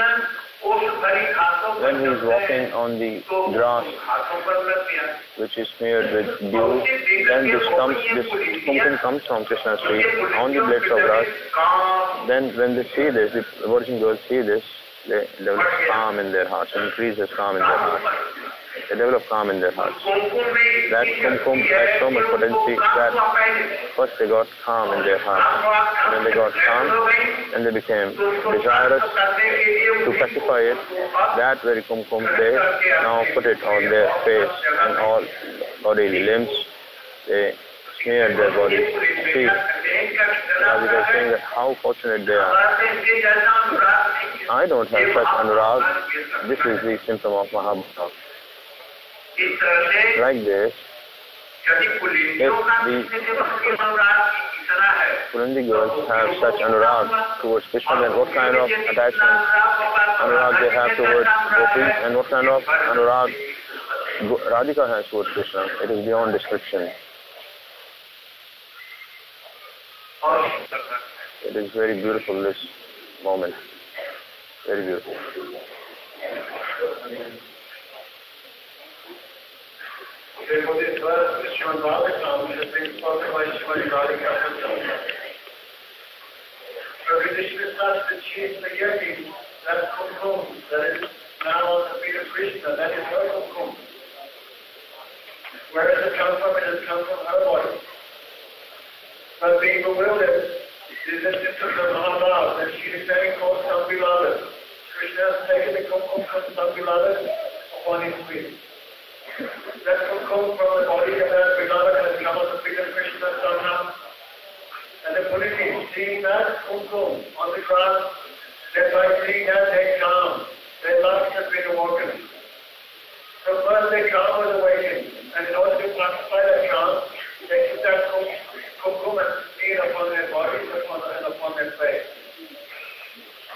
When he is walking on the grass, which is smeared with dew, then this comes, this kumkum comes from Krishna's feet on the blades of grass. Then when they see this, the virgin girls see this, they develop calm in their hearts, increases calm in their hearts. They develop calm in their hearts. That kumkum has so much potency that first they got calm in their hearts. When they got calm, and they became desirous to pacify it, that very kumkum they now put it on their face and all bodily limbs. They smeared their bodies. See, Radhika is saying that how fortunate they are. I don't have such anurag. This is the symptom of Mahabhav. Like this, if the Pulindi girls have such anurag towards Krishna, then what kind of attachment anurag they have towards gopis, and what kind of anurag Radhika has towards Krishna? It is beyond description. It is very beautiful, this moment. Very beautiful. Therefore, this verse is Srimad Bhagavatam, which has been spoken by Srimad Radhika herself. So Krishna starts that she is the Yeti, that's kumkum, that is now on the feet of Krishna, that is her kumkum. Where does it come from? It has come from her body. But being bewildered, is the symptom of Mahabhav, that she is saying, oh, some beloved. Krishna has taken the kumkum from some beloved upon his feet. That kumkum from the body of that beloved has come on the feet of Krishna somehow. And the Pulindi, seeing that kumkum on the grass, that by seeing that they calm, their lust has been awoken. So first they calm with the way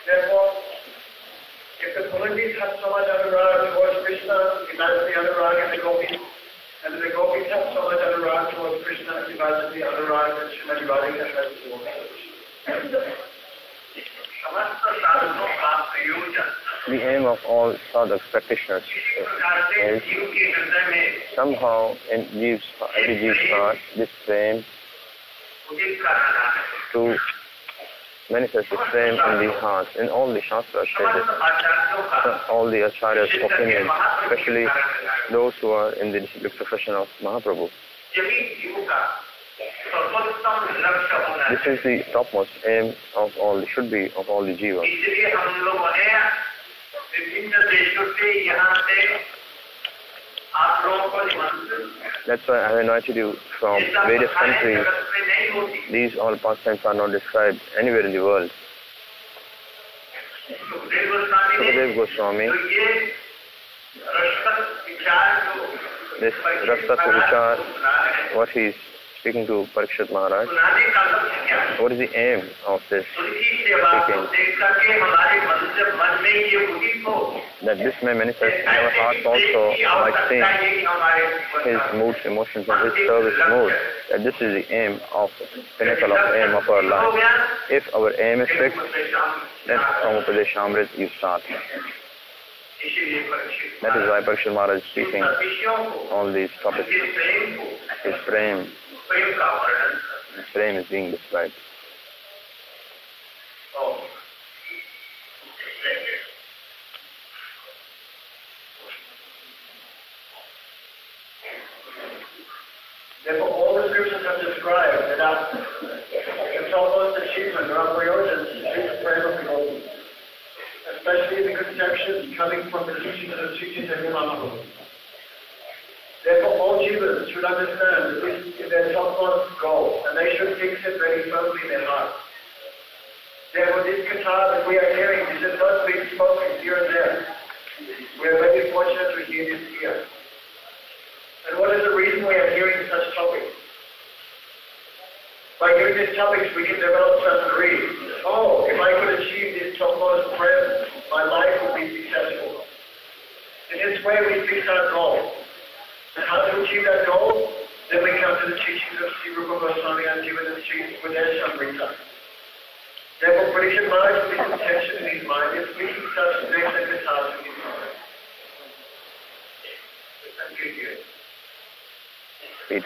Therefore, if the Pandits have so much anurag towards Krishna, imagine the anurag and the gopis. And the gopis have so much anurag towards Krishna, imagine the anurag that Srimati Radhika has towards Krishna. The aim of all sadhak practitioners is somehow in Jeev's, every Jeev's heart this frame to manifest this frame in the hearts. In all the Shastras said all the Acharyas' opinions, especially those who are in the disciplic profession of Mahaprabhu. This is the topmost aim of all, should be of all the Jiva. That's why I have invited you from various countries. These all pastimes are not described anywhere in the world. Sukadev Goswami, this Rasa Vichar, what he is speaking to Parikshit Maharaj, what is the aim of this speaking? That this may manifest in our hearts also by seeing his moods, emotions, and his service mood. That this is the aim of, pinnacle of aim of our life. If our aim is fixed, then from Upadesh Amrit you start. That is why Parikshit Maharaj is speaking all these topics. His prem, his prem is being described. Oh. Therefore, all the scriptures have described that our the topmost achievement or our prioritants is the prayer of the Lord, especially the conceptions coming from the teachings of the teachings of Mahaprabhu. Therefore, all jivas should understand that this is their topmost goal, and they should fix it very firmly in their hearts. Therefore, this katha that we are hearing, this is not being spoken here and there. We are very fortunate to hear this here. And what is the reason we are hearing such topics? By hearing these topics, we can develop certain reasons. Oh, if I could achieve this topmost prayer, my life would be successful. In this way, we fix our goal. And how to achieve that goal? Then we come to the teachings of Sri Rupa Goswami and Jivanatha Sri Upadesh Amrita. Therefore, Parikshit Maharaj, with this intention in his mind, is speaking such next and kathas in his mind. Thank you. Speed.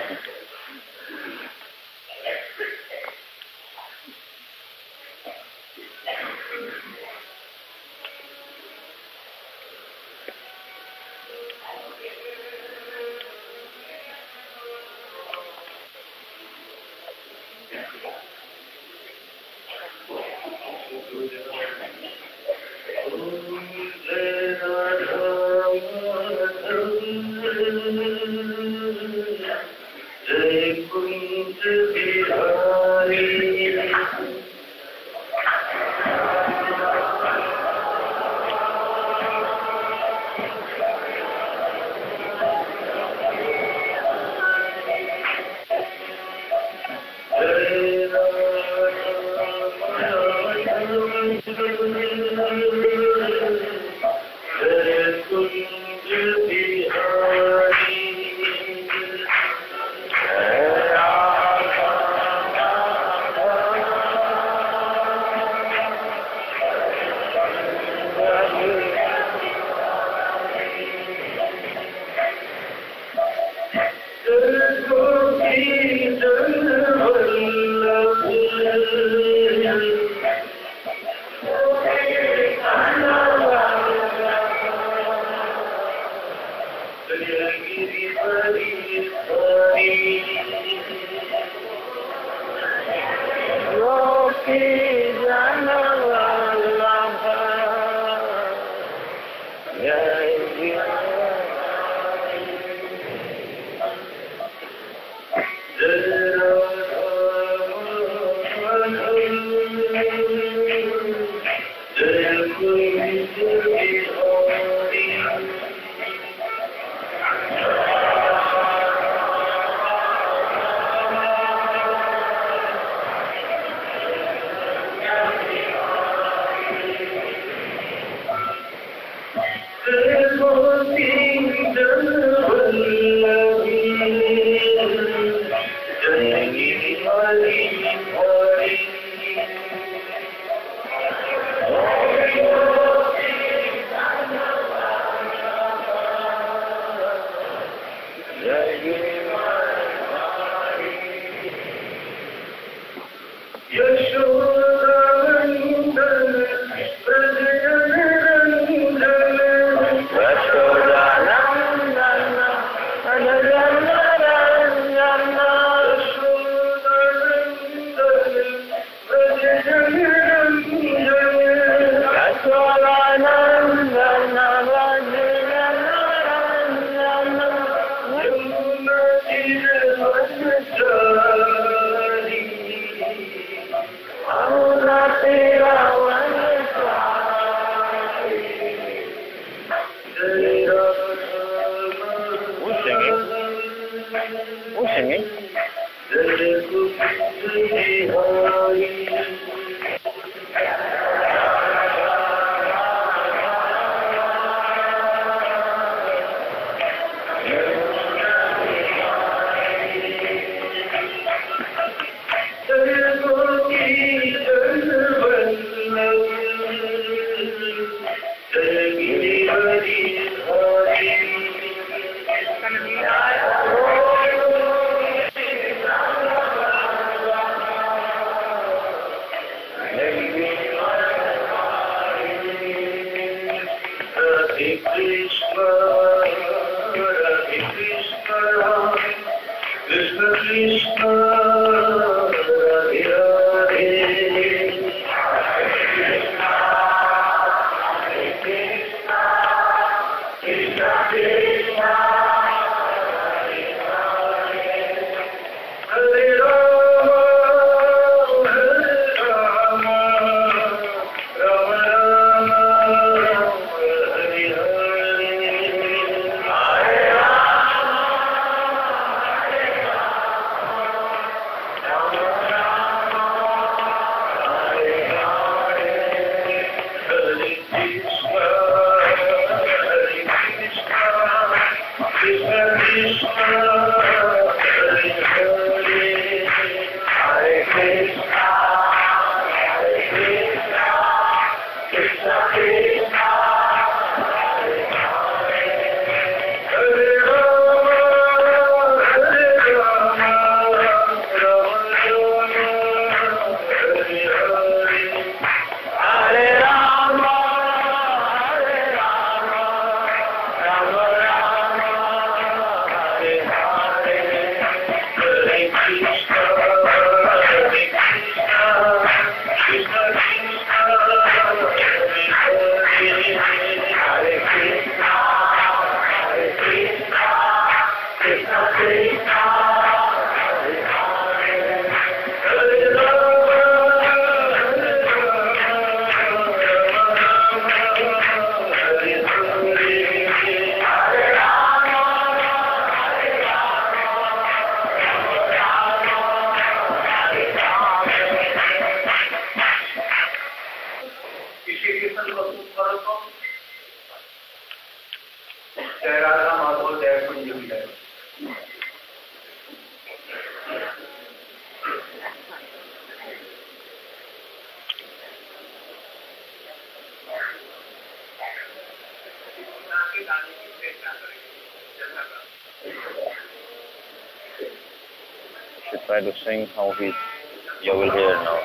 Try to sing how he's, you will hear now.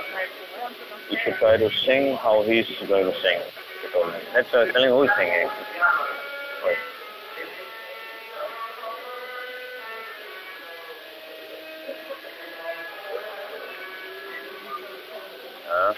You should try to sing how he's going to sing. That's why I was telling who's singing. Right. Huh?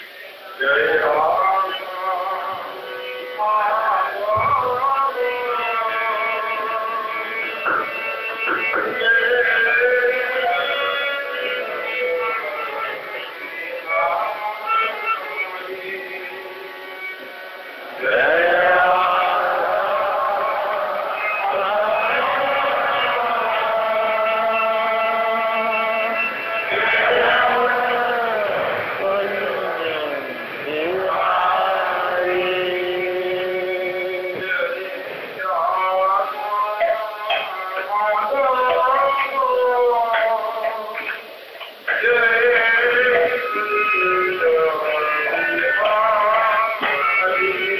Hare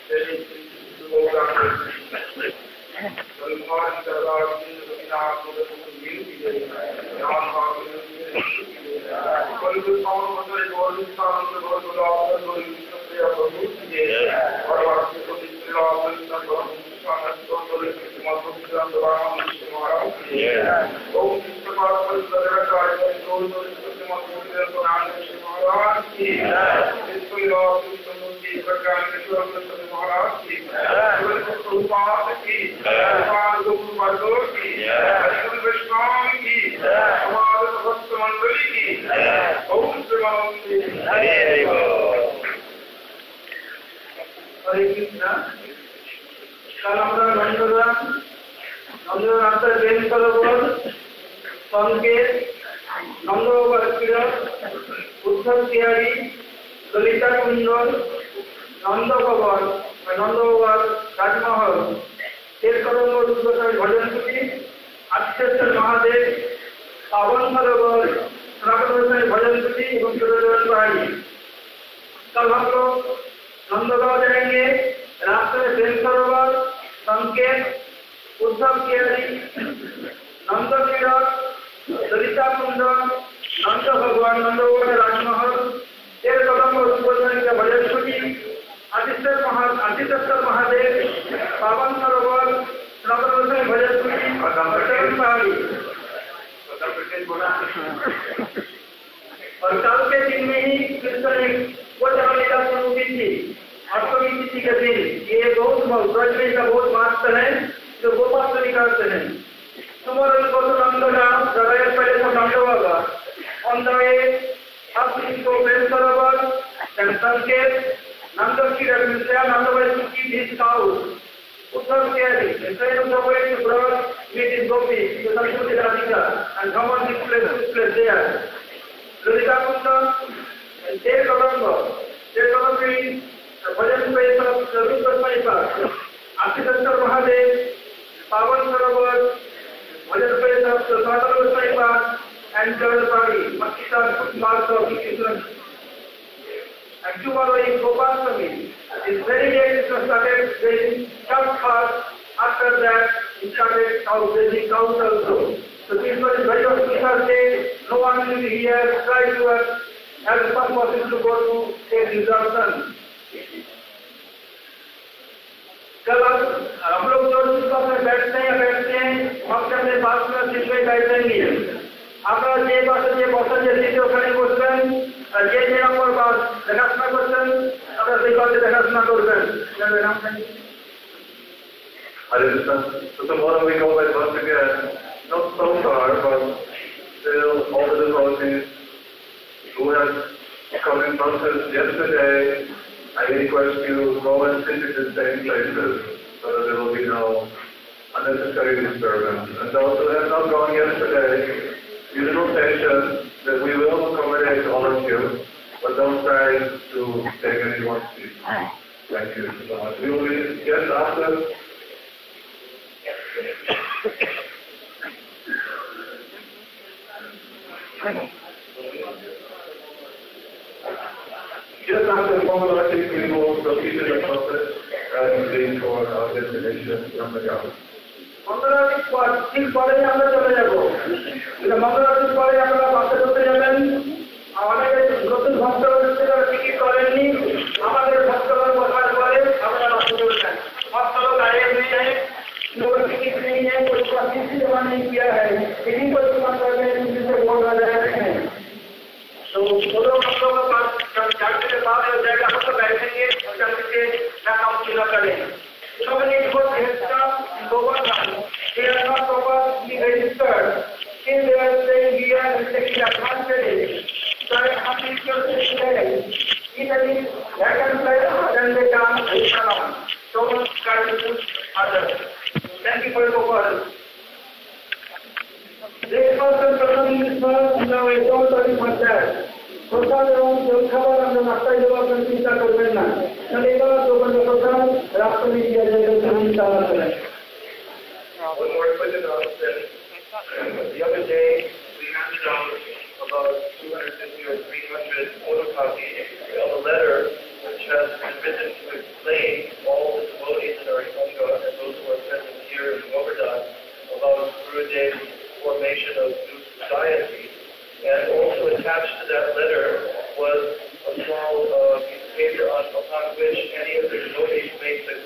Photocopy of a letter which has been written to explain all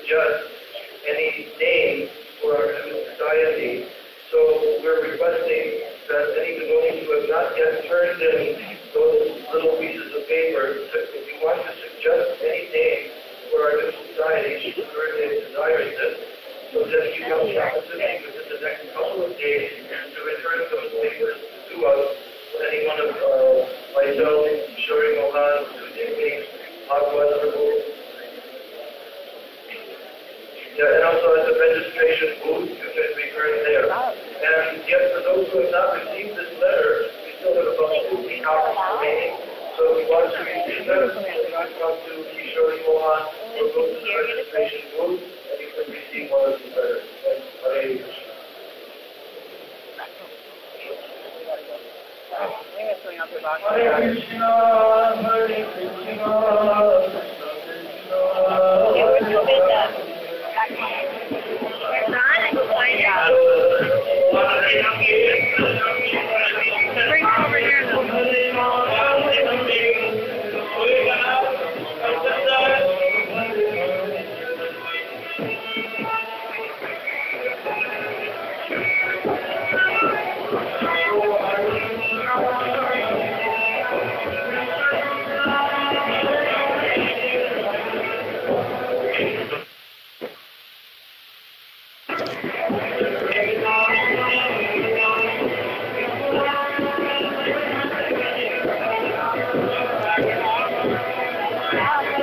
suggest any name for our society. So we're requesting that any devotees who have not yet turned in those little pieces of paper, if you want to suggest any name for our new society, should turn in desires it, so that you have the opportunity within the next couple of days to return those papers to us. Any one of uh, myself, Shori Mohan, Sujit, Bhagavad Prabhu. Yeah, and also at the registration booth, you can return there. And yet, for those who have not received this letter, we still have about fifteen hours remaining. So if you want to receive them, you can come to Kishori Mohan or go to the registration booth and you can receive one of these letters. And Hare Krishna. Hare Krishna, Hare Krishna, Krishna Krishna. Bring it over here.